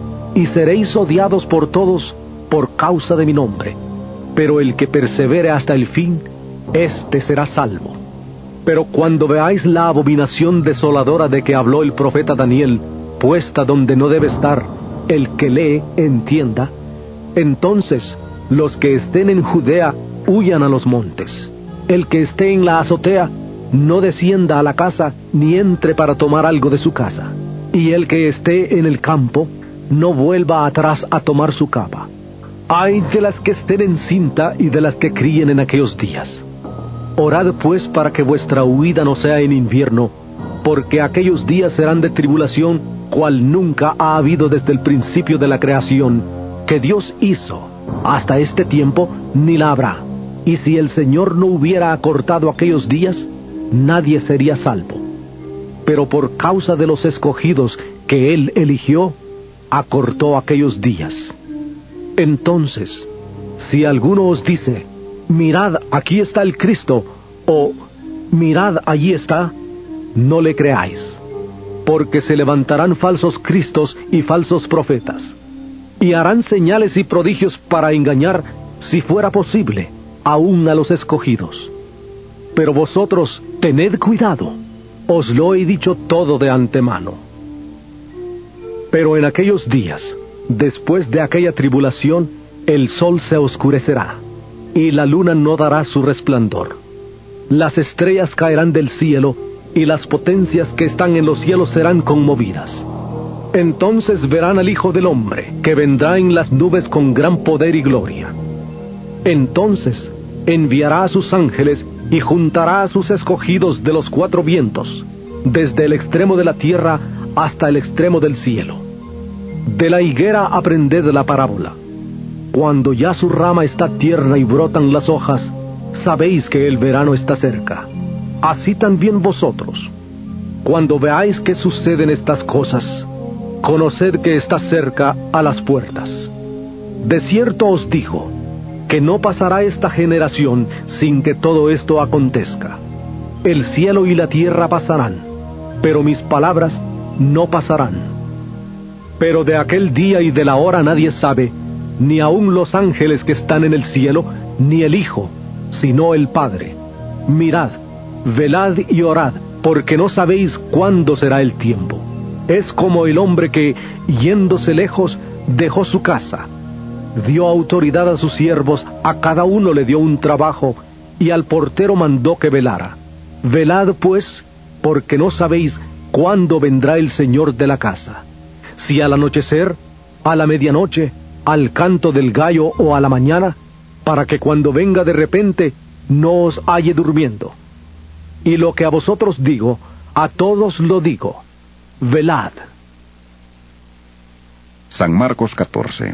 Y seréis odiados por todos por causa de mi nombre. Pero el que persevere hasta el fin, éste será salvo. Pero cuando veáis la abominación desoladora de que habló el profeta Daniel, puesta donde no debe estar, el que lee entienda, entonces los que estén en Judea huyan a los montes. El que esté en la azotea no descienda a la casa ni entre para tomar algo de su casa. Y el que esté en el campo no vuelva atrás a tomar su capa. Ay de las que estén en cinta y de las que críen en aquellos días. Orad pues para que vuestra huida no sea en invierno, porque aquellos días serán de tribulación, cual nunca ha habido desde el principio de la creación, que Dios hizo, hasta este tiempo ni la habrá. Y si el Señor no hubiera acortado aquellos días, nadie sería salvo. pero por causa de los escogidos que él eligió, acortó aquellos días. Entonces, si alguno os dice, mirad, aquí está el Cristo, o mirad, allí está, no le creáis, porque se levantarán falsos cristos y falsos profetas, y harán señales y prodigios para engañar, si fuera posible, aún a los escogidos. Pero vosotros tened cuidado, os lo he dicho todo de antemano. Pero en aquellos días, después de aquella tribulación, el sol se oscurecerá, y la luna no dará su resplandor. Las estrellas caerán del cielo, y las potencias que están en los cielos serán conmovidas. Entonces verán al Hijo del Hombre, que vendrá en las nubes con gran poder y gloria. Entonces enviará a sus ángeles y juntará a sus escogidos de los cuatro vientos, desde el extremo de la tierra hasta el extremo del cielo. De la higuera aprended la parábola. Cuando ya su rama está tierna y brotan las hojas, sabéis que el verano está cerca. Así también vosotros, cuando veáis que suceden estas cosas, conoced que está cerca a las puertas. De cierto os digo, que no pasará esta generación sin que todo esto acontezca. El cielo y la tierra pasarán, pero mis palabras no pasarán. Pero de aquel día y de la hora nadie sabe, ni aun los ángeles que están en el cielo, ni el Hijo, sino el Padre. Mirad, velad y orad, porque no sabéis cuándo será el tiempo. Es como el hombre que, yéndose lejos, dejó su casa. Dio autoridad a sus siervos, a cada uno le dio un trabajo, y al portero mandó que velara. Velad pues, porque no sabéis cuándo vendrá el Señor de la casa, si al anochecer, a la medianoche, al canto del gallo o a la mañana, para que cuando venga de repente no os halle durmiendo. Y lo que a vosotros digo, a todos lo digo, velad.
San Marcos catorce.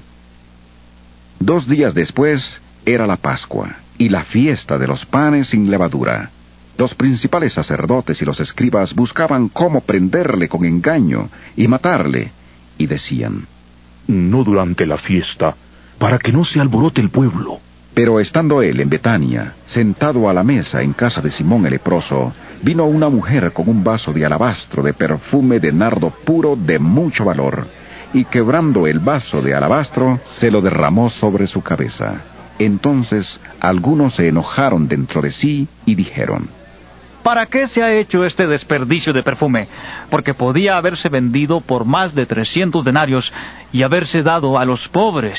Dos días después era la Pascua y la fiesta de los panes sin levadura. Los principales sacerdotes y los escribas buscaban cómo prenderle con engaño y matarle, y decían,
no durante la fiesta, para que no se alborote el pueblo.
Pero estando él en Betania, sentado a la mesa en casa de Simón el leproso, vino una mujer con un vaso de alabastro de perfume de nardo puro de mucho valor, y quebrando el vaso de alabastro, se lo derramó sobre su cabeza. Entonces algunos se enojaron dentro de sí y dijeron,
¿para qué se ha hecho este desperdicio de perfume? Porque podía haberse vendido por más de trescientos denarios y haberse dado a los pobres.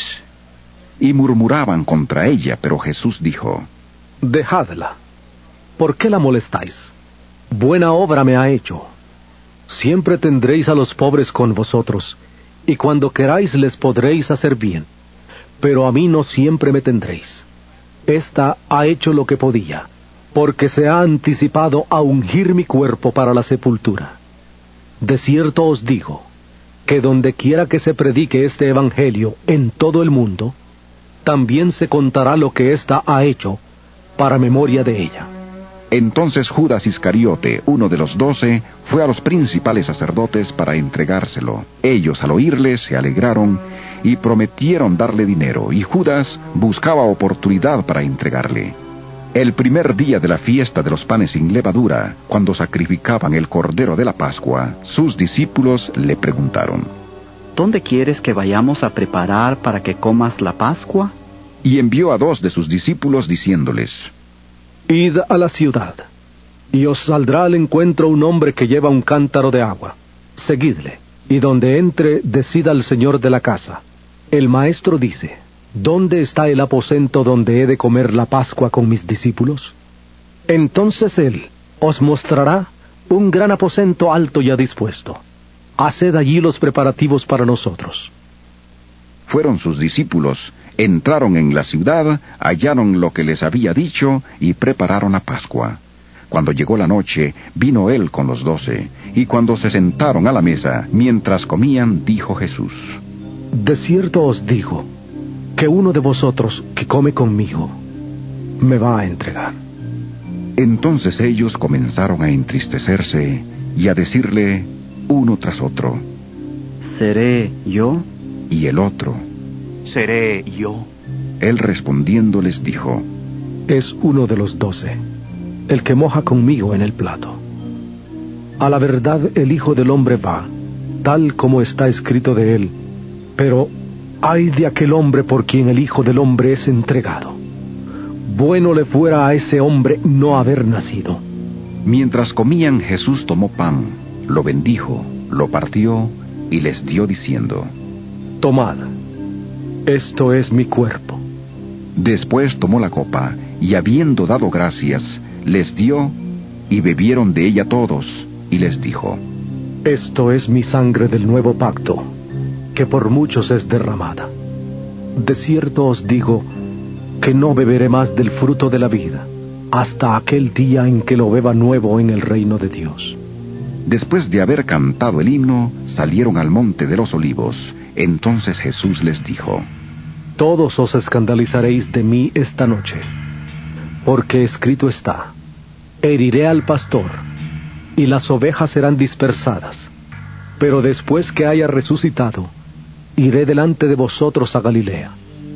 Y murmuraban contra ella, pero Jesús dijo,
dejadla. ¿Por qué la molestáis? Buena obra me ha hecho. Siempre tendréis a los pobres con vosotros, y cuando queráis les podréis hacer bien, pero a mí no siempre me tendréis. Esta ha hecho lo que podía, porque se ha anticipado a ungir mi cuerpo para la sepultura. De cierto os digo, que donde quiera que se predique este evangelio en todo el mundo, también se contará lo que ésta ha hecho, para memoria de ella.
Entonces Judas Iscariote, uno de los doce, fue a los principales sacerdotes para entregárselo. Ellos al oírle se alegraron y prometieron darle dinero, y Judas buscaba oportunidad para entregarle. El primer día de la fiesta de los panes sin levadura, cuando sacrificaban el cordero de la Pascua, sus discípulos le preguntaron,
¿dónde quieres que vayamos a preparar para que comas la Pascua?
Y envió a dos de sus discípulos diciéndoles,
id a la ciudad, y os saldrá al encuentro un hombre que lleva un cántaro de agua. Seguidle, y donde entre, decid al señor de la casa, el maestro dice, ¿dónde está el aposento donde he de comer la Pascua con mis discípulos? Entonces él os mostrará un gran aposento alto ya dispuesto. Haced allí los preparativos para nosotros.
Fueron sus discípulos, entraron en la ciudad, hallaron lo que les había dicho y prepararon la Pascua. Cuando llegó la noche, vino él con los doce, y cuando se sentaron a la mesa, mientras comían, dijo Jesús,
de cierto os digo, que uno de vosotros que come conmigo, me va a entregar.
Entonces ellos comenzaron a entristecerse y a decirle uno tras otro:
¿Seré yo?
Y el otro:
¿Seré yo?
Él respondiendo les dijo:
Es uno de los doce, el que moja conmigo en el plato. A la verdad, el Hijo del Hombre va, tal como está escrito de él, pero ay de aquel hombre por quien el Hijo del Hombre es entregado. Bueno le fuera a ese hombre no haber nacido.
Mientras comían, Jesús tomó pan, lo bendijo, lo partió y les dio diciendo:
Tomad, esto es mi cuerpo.
Después tomó la copa, y habiendo dado gracias, les dio, y bebieron de ella todos, y les dijo:
Esto es mi sangre del nuevo pacto, que por muchos es derramada. De cierto os digo, que no beberé más del fruto de la vida, hasta aquel día en que lo beba nuevo en el reino de Dios.
Después de haber cantado el himno, salieron al monte de los olivos. Entonces Jesús les dijo:
Todos os escandalizaréis de mí esta noche, porque escrito está: heriré al pastor, y las ovejas serán dispersadas. Pero después que haya resucitado, iré delante de vosotros a Galilea.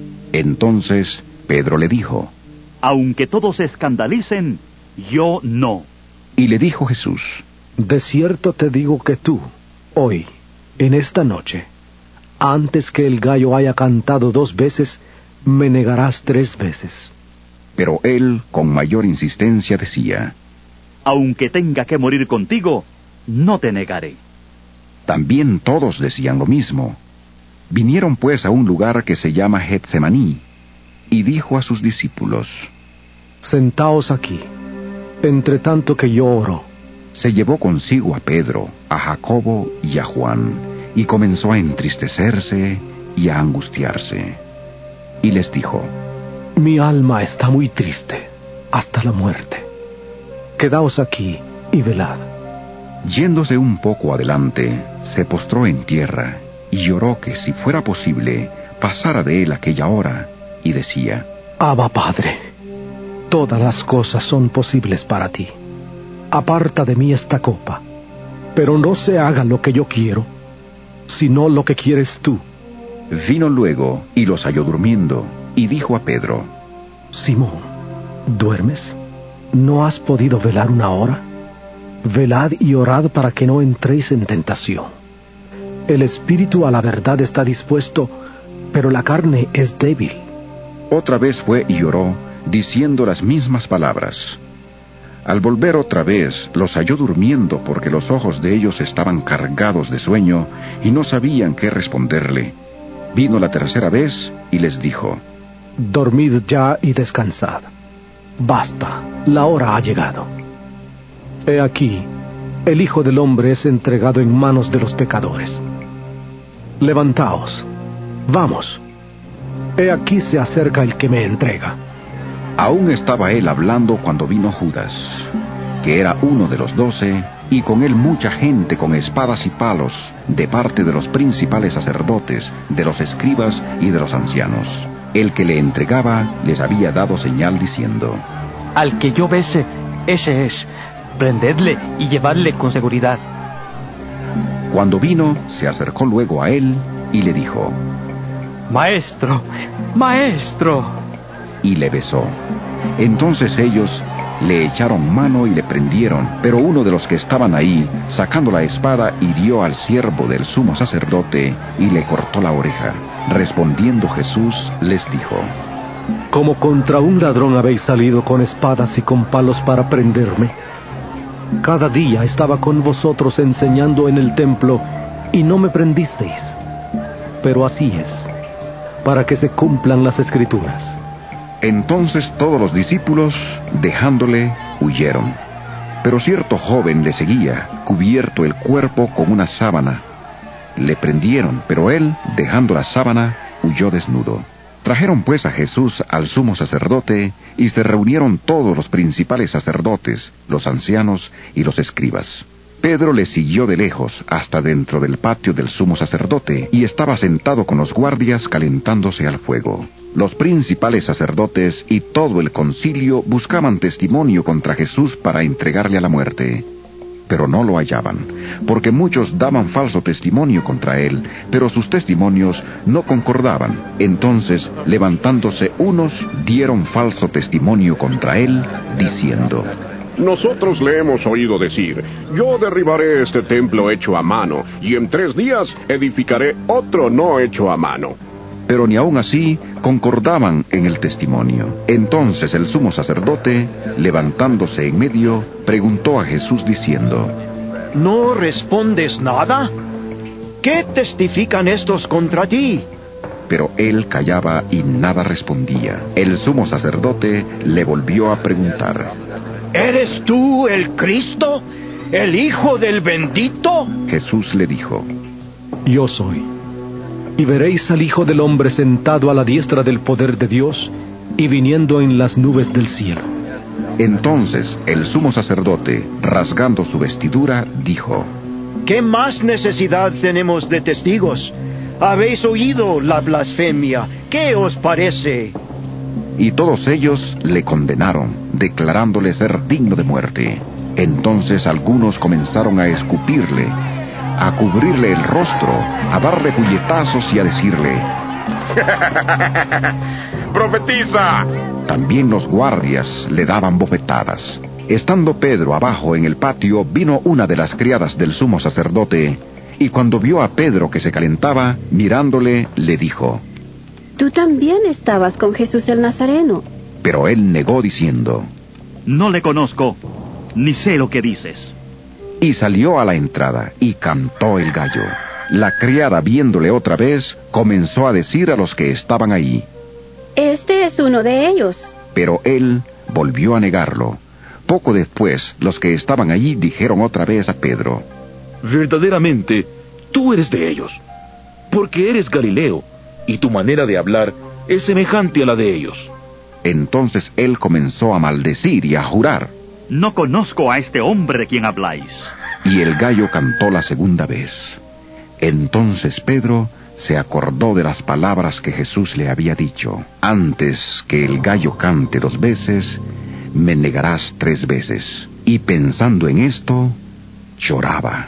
Entonces Pedro le dijo:
Aunque todos se escandalicen, yo no.
Y le dijo Jesús:
De cierto te digo que tú, hoy, en esta noche, antes que el gallo haya cantado dos veces, me negarás tres veces.
Pero él, con mayor insistencia, decía:
Aunque tenga que morir contigo, no te negaré.
También todos decían lo mismo. Vinieron pues a un lugar que se llama Getsemaní, y dijo a sus discípulos:
Sentaos aquí, entre tanto que yo oro.
Se llevó consigo a Pedro, a Jacobo y a Juan, y comenzó a entristecerse y a angustiarse. Y les dijo:
Mi alma está muy triste, hasta la muerte. Quedaos aquí y velad.
Yéndose un poco adelante, se postró en tierra, y lloró que, si fuera posible, pasara de él aquella hora, y decía:
Abba, Padre, todas las cosas son posibles para ti. Aparta de mí esta copa, pero no se haga lo que yo quiero, sino lo que quieres tú.
Vino luego y los halló durmiendo, y dijo a Pedro:
Simón, ¿duermes? ¿No has podido velar una hora? Velad y orad para que no entréis en tentación. El espíritu a la verdad está dispuesto, pero la carne es débil.
Otra vez fue y oró, diciendo las mismas palabras. Al volver otra vez, los halló durmiendo, porque los ojos de ellos estaban cargados de sueño, y no sabían qué responderle. Vino la tercera vez, y les dijo:
Dormid ya y descansad. Basta, la hora ha llegado. He aquí, el Hijo del Hombre es entregado en manos de los pecadores. Levantaos, vamos. He aquí se acerca el que me entrega.
Aún estaba él hablando cuando vino Judas, que era uno de los doce, y con él mucha gente con espadas y palos, de parte de los principales sacerdotes, de los escribas y de los ancianos. El que le entregaba les había dado señal diciendo:
Al que yo bese, ese es. Prendedle y llevadle con seguridad.
Cuando vino, se acercó luego a él y le dijo:
Maestro, maestro.
Y le besó. Entonces ellos le echaron mano y le prendieron, pero uno de los que estaban ahí, sacando la espada, hirió al siervo del sumo sacerdote y le cortó la oreja. Respondiendo Jesús, les dijo:
Como contra un ladrón habéis salido con espadas y con palos para prenderme. Cada día estaba con vosotros enseñando en el templo, y no me prendisteis. Pero así es, para que se cumplan las Escrituras.
Entonces todos los discípulos, dejándole, huyeron. Pero cierto joven le seguía, cubierto el cuerpo con una sábana. Le prendieron, pero él, dejando la sábana, huyó desnudo. Trajeron pues a Jesús al sumo sacerdote, y se reunieron todos los principales sacerdotes, los ancianos y los escribas. Pedro le siguió de lejos hasta dentro del patio del sumo sacerdote, y estaba sentado con los guardias calentándose al fuego. Los principales sacerdotes y todo el concilio buscaban testimonio contra Jesús para entregarle a la muerte. pero no lo hallaban, porque muchos daban falso testimonio contra él, pero sus testimonios no concordaban. Entonces, levantándose unos, dieron falso testimonio contra él, diciendo:
Nosotros le hemos oído decir: yo derribaré este templo hecho a mano, y en tres días edificaré otro no hecho a mano.
Pero ni aun así concordaban en el testimonio. Entonces el sumo sacerdote, levantándose en medio, preguntó a Jesús diciendo:
¿No respondes nada? ¿Qué testifican estos contra ti?
Pero él callaba y nada respondía. El sumo sacerdote le volvió a preguntar:
¿Eres tú el Cristo, el Hijo del Bendito?
Jesús le dijo:
Yo soy. Y veréis al Hijo del Hombre sentado a la diestra del poder de Dios y viniendo en las nubes del cielo.
Entonces el sumo sacerdote, rasgando su vestidura, dijo:
¿Qué más necesidad tenemos de testigos? Habéis oído la blasfemia. ¿Qué os parece?
Y todos ellos le condenaron, declarándole ser digno de muerte. Entonces algunos comenzaron a escupirle, a cubrirle el rostro, a darle puñetazos y a decirle:
¡Profetiza!
También los guardias le daban bofetadas. Estando Pedro abajo en el patio, vino una de las criadas del sumo sacerdote, y cuando vio a Pedro que se calentaba, mirándole, le dijo:
Tú también estabas con Jesús el Nazareno.
Pero él negó diciendo:
No le conozco, ni sé lo que dices.
Y salió a la entrada, y cantó el gallo. La criada, viéndole otra vez, comenzó a decir a los que estaban ahí:
Este es uno de ellos.
Pero él volvió a negarlo. Poco después, los que estaban allí dijeron otra vez a Pedro:
Verdaderamente, tú eres de ellos, porque eres Galileo, y tu manera de hablar es semejante a la de ellos.
Entonces él comenzó a maldecir y a jurar:
No conozco a este hombre de quien habláis.
Y el gallo cantó la segunda vez. Entonces Pedro se acordó de las palabras que Jesús le había dicho: Antes que el gallo cante dos veces, me negarás tres veces. Y pensando en esto, lloraba.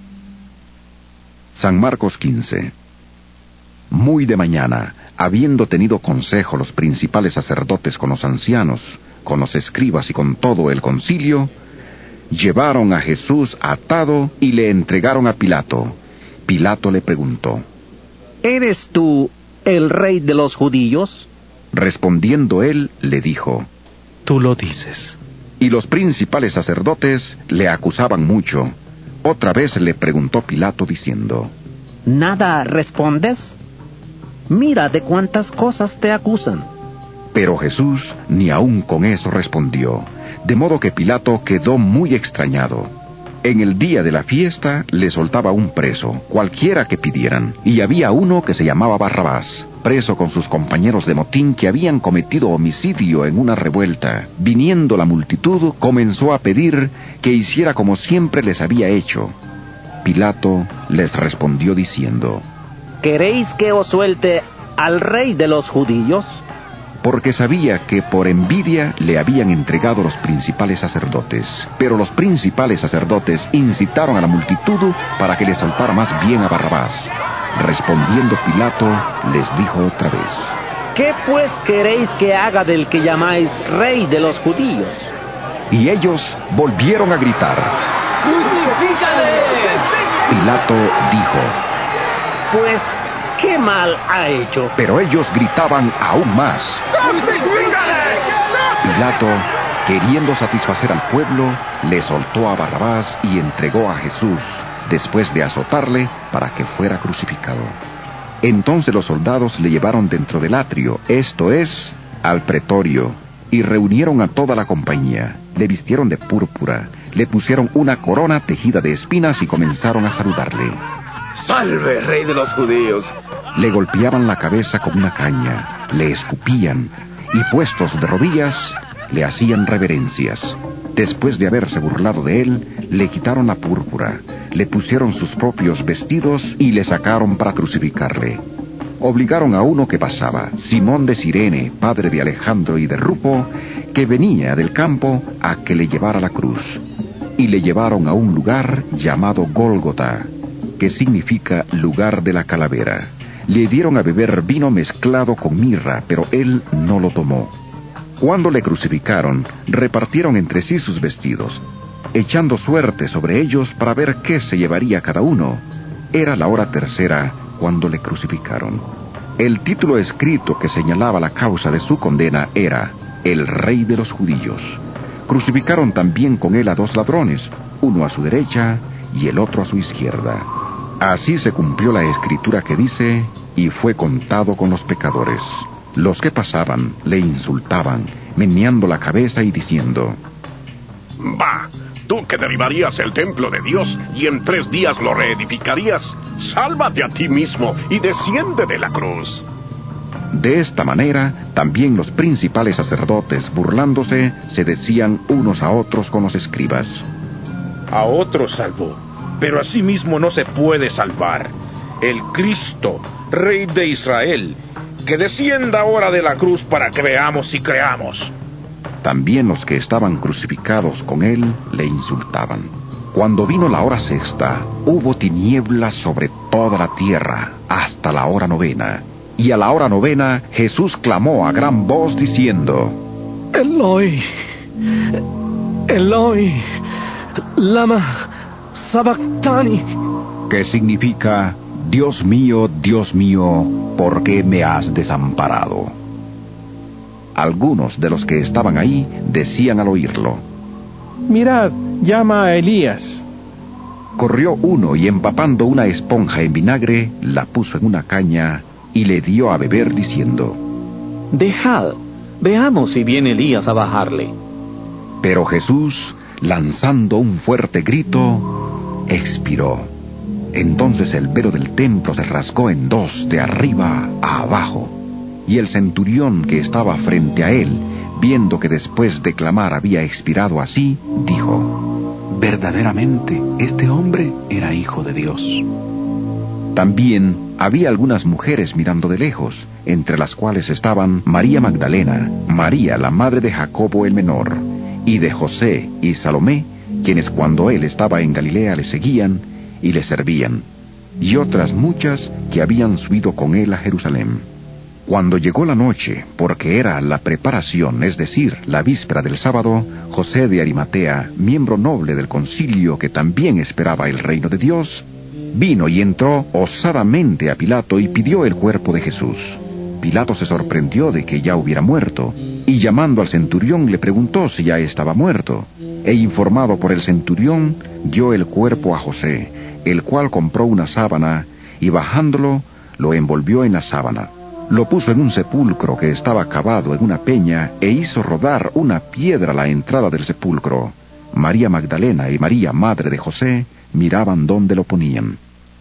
San Marcos quince. Muy de mañana, habiendo tenido consejo los principales sacerdotes con los ancianos, con los escribas y con todo el concilio, llevaron a Jesús atado y le entregaron a Pilato. Pilato le preguntó:
¿Eres tú el rey de los judíos?
Respondiendo él, le dijo:
Tú lo dices.
Y los principales sacerdotes le acusaban mucho. Otra vez le preguntó Pilato diciendo:
¿Nada respondes? Mira de cuántas cosas te acusan.
Pero Jesús ni aun con eso respondió, de modo que Pilato quedó muy extrañado. En el día de la fiesta le soltaba un preso, cualquiera que pidieran, y había uno que se llamaba Barrabás, preso con sus compañeros de motín que habían cometido homicidio en una revuelta. Viniendo la multitud, comenzó a pedir que hiciera como siempre les había hecho. Pilato les respondió diciendo:
¿Queréis que os suelte al rey de los judíos?
Porque sabía que por envidia le habían entregado los principales sacerdotes. Pero los principales sacerdotes incitaron a la multitud para que le soltara más bien a Barrabás. Respondiendo Pilato, les dijo otra vez:
¿Qué pues queréis que haga del que llamáis rey de los judíos?
Y ellos volvieron a gritar:
¡Crucifícale!
Pilato dijo:
Pues, ¿qué mal ha hecho?
Pero ellos gritaban aún más. Pilato, queriendo satisfacer al pueblo, le soltó a Barrabás y entregó a Jesús, después de azotarle, para que fuera crucificado. Entonces los soldados le llevaron dentro del atrio, esto es, al pretorio, y reunieron a toda la compañía. Le vistieron de púrpura, le pusieron una corona tejida de espinas y comenzaron a saludarle.
¡Salve, rey de los judíos!
Le golpeaban la cabeza con una caña, le escupían, y puestos de rodillas, le hacían reverencias. Después de haberse burlado de él, le quitaron la púrpura, le pusieron sus propios vestidos y le sacaron para crucificarle. Obligaron a uno que pasaba, Simón de Cirene, padre de Alejandro y de Rufo, que venía del campo, a que le llevara la cruz. y le llevaron a un lugar llamado Gólgota, que significa lugar de la calavera. Le dieron a beber vino mezclado con mirra, pero él no lo tomó. Cuando le crucificaron, repartieron entre sí sus vestidos, echando suerte sobre ellos para ver qué se llevaría cada uno. Era la hora tercera cuando le crucificaron. El título escrito que señalaba la causa de su condena era El Rey de los Judíos. Crucificaron también con él a dos ladrones, uno a su derecha y el otro a su izquierda. Así se cumplió la escritura que dice: y fue contado con los pecadores. Los que pasaban le insultaban, meneando la cabeza y diciendo:
Bah, tú que derribarías el templo de Dios y en tres días lo reedificarías, sálvate a ti mismo y desciende de la cruz.
De esta manera, también los principales sacerdotes, burlándose, se decían unos a otros con los escribas:
A otro salvó, pero a sí mismo no se puede salvar. El Cristo, Rey de Israel, que descienda ahora de la cruz para que veamos y creamos.
También los que estaban crucificados con él le insultaban. Cuando vino la hora sexta, hubo tinieblas sobre toda la tierra hasta la hora novena. Y a la hora novena Jesús clamó a gran voz diciendo:
Eloi, Eloi, lama sabactani,
que significa: Dios mío, Dios mío, ¿por qué me has desamparado? Algunos de los que estaban ahí decían al oírlo:
Mirad, llama a Elías.
Corrió uno y empapando una esponja en vinagre, la puso en una caña y le dio a beber diciendo:
Dejad, veamos si viene Elías a bajarle.
Pero Jesús, lanzando un fuerte grito, expiró. Entonces el velo del templo se rasgó en dos, de arriba a abajo. Y el centurión que estaba frente a él, viendo que después de clamar había expirado así, dijo:
verdaderamente, este hombre era hijo de Dios.
También había algunas mujeres mirando de lejos, entre las cuales estaban María Magdalena, María la madre de Jacobo el menor, y de José y Salomé, quienes cuando él estaba en Galilea le seguían y le servían, y otras muchas que habían subido con él a Jerusalén. Cuando llegó la noche, porque era la preparación, es decir, la víspera del sábado, José de Arimatea, miembro noble del concilio que también esperaba el reino de Dios, vino y entró osadamente a Pilato y pidió el cuerpo de Jesús. Pilato se sorprendió de que ya hubiera muerto, y llamando al centurión le preguntó si ya estaba muerto, e informado por el centurión, dio el cuerpo a José, el cual compró una sábana, y bajándolo, lo envolvió en la sábana. Lo puso en un sepulcro que estaba cavado en una peña, e hizo rodar una piedra a la entrada del sepulcro. María Magdalena y María, madre de José, miraban dónde lo ponían.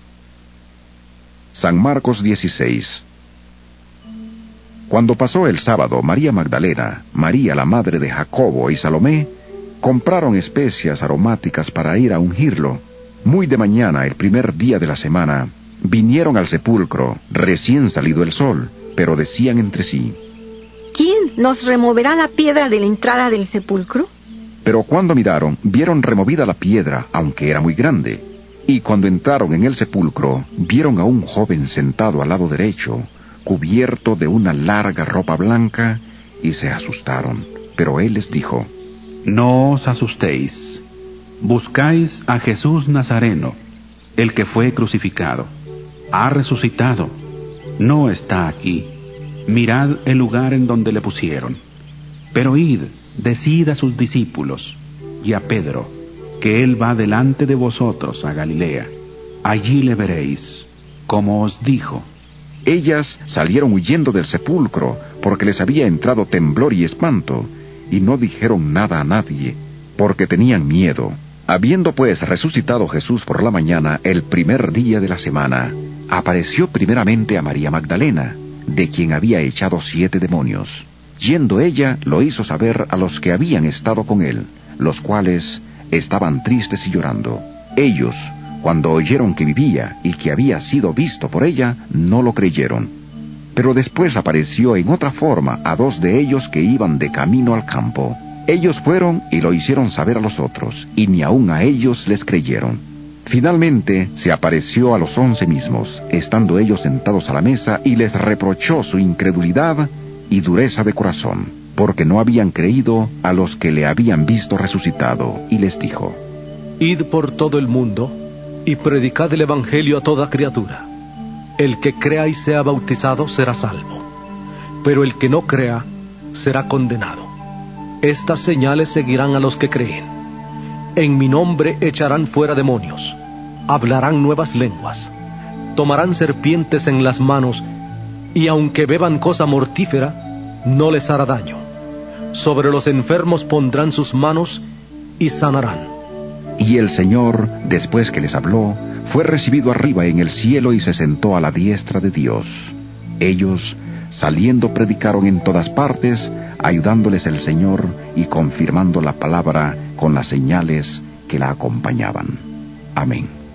San Marcos dieciséis. Cuando pasó el sábado, María Magdalena, María la madre de Jacobo y Salomé, compraron especias aromáticas para ir a ungirlo. Muy de mañana, el primer día de la semana, vinieron al sepulcro, recién salido el sol, pero decían entre sí:
¿Quién nos removerá la piedra de la entrada del sepulcro?
Pero cuando miraron, vieron removida la piedra, aunque era muy grande. Y cuando entraron en el sepulcro, vieron a un joven sentado al lado derecho, cubierto de una larga ropa blanca, y se asustaron. Pero él les dijo:
No os asustéis. Buscáis a Jesús Nazareno, el que fue crucificado. Ha resucitado. No está aquí. Mirad el lugar en donde le pusieron. Pero id, decid a sus discípulos y a Pedro, que él va delante de vosotros a Galilea. Allí le veréis, como os dijo.
Ellas salieron huyendo del sepulcro, porque les había entrado temblor y espanto, y no dijeron nada a nadie, porque tenían miedo. Habiendo pues resucitado Jesús por la mañana, el primer día de la semana, apareció primeramente a María Magdalena, de quien había echado siete demonios. Yendo ella, lo hizo saber a los que habían estado con él, los cuales estaban tristes y llorando. Ellos, cuando oyeron que vivía y que había sido visto por ella, no lo creyeron. Pero después apareció en otra forma a dos de ellos que iban de camino al campo. Ellos fueron y lo hicieron saber a los otros, y ni aun a ellos les creyeron. Finalmente se apareció a los once mismos, estando ellos sentados a la mesa, y les reprochó su incredulidad y dureza de corazón, porque no habían creído a los que le habían visto resucitado, y les dijo:
Id por todo el mundo y predicad el Evangelio a toda criatura. El que crea y sea bautizado será salvo, pero el que no crea será condenado. Estas señales seguirán a los que creen. En mi nombre echarán fuera demonios, hablarán nuevas lenguas, tomarán serpientes en las manos, y aunque beban cosa mortífera, no les hará daño. Sobre los enfermos pondrán sus manos y sanarán.
Y el Señor, después que les habló, fue recibido arriba en el cielo y se sentó a la diestra de Dios. Ellos, saliendo, predicaron en todas partes, ayudándoles el Señor y confirmando la palabra con las señales que la acompañaban. Amén.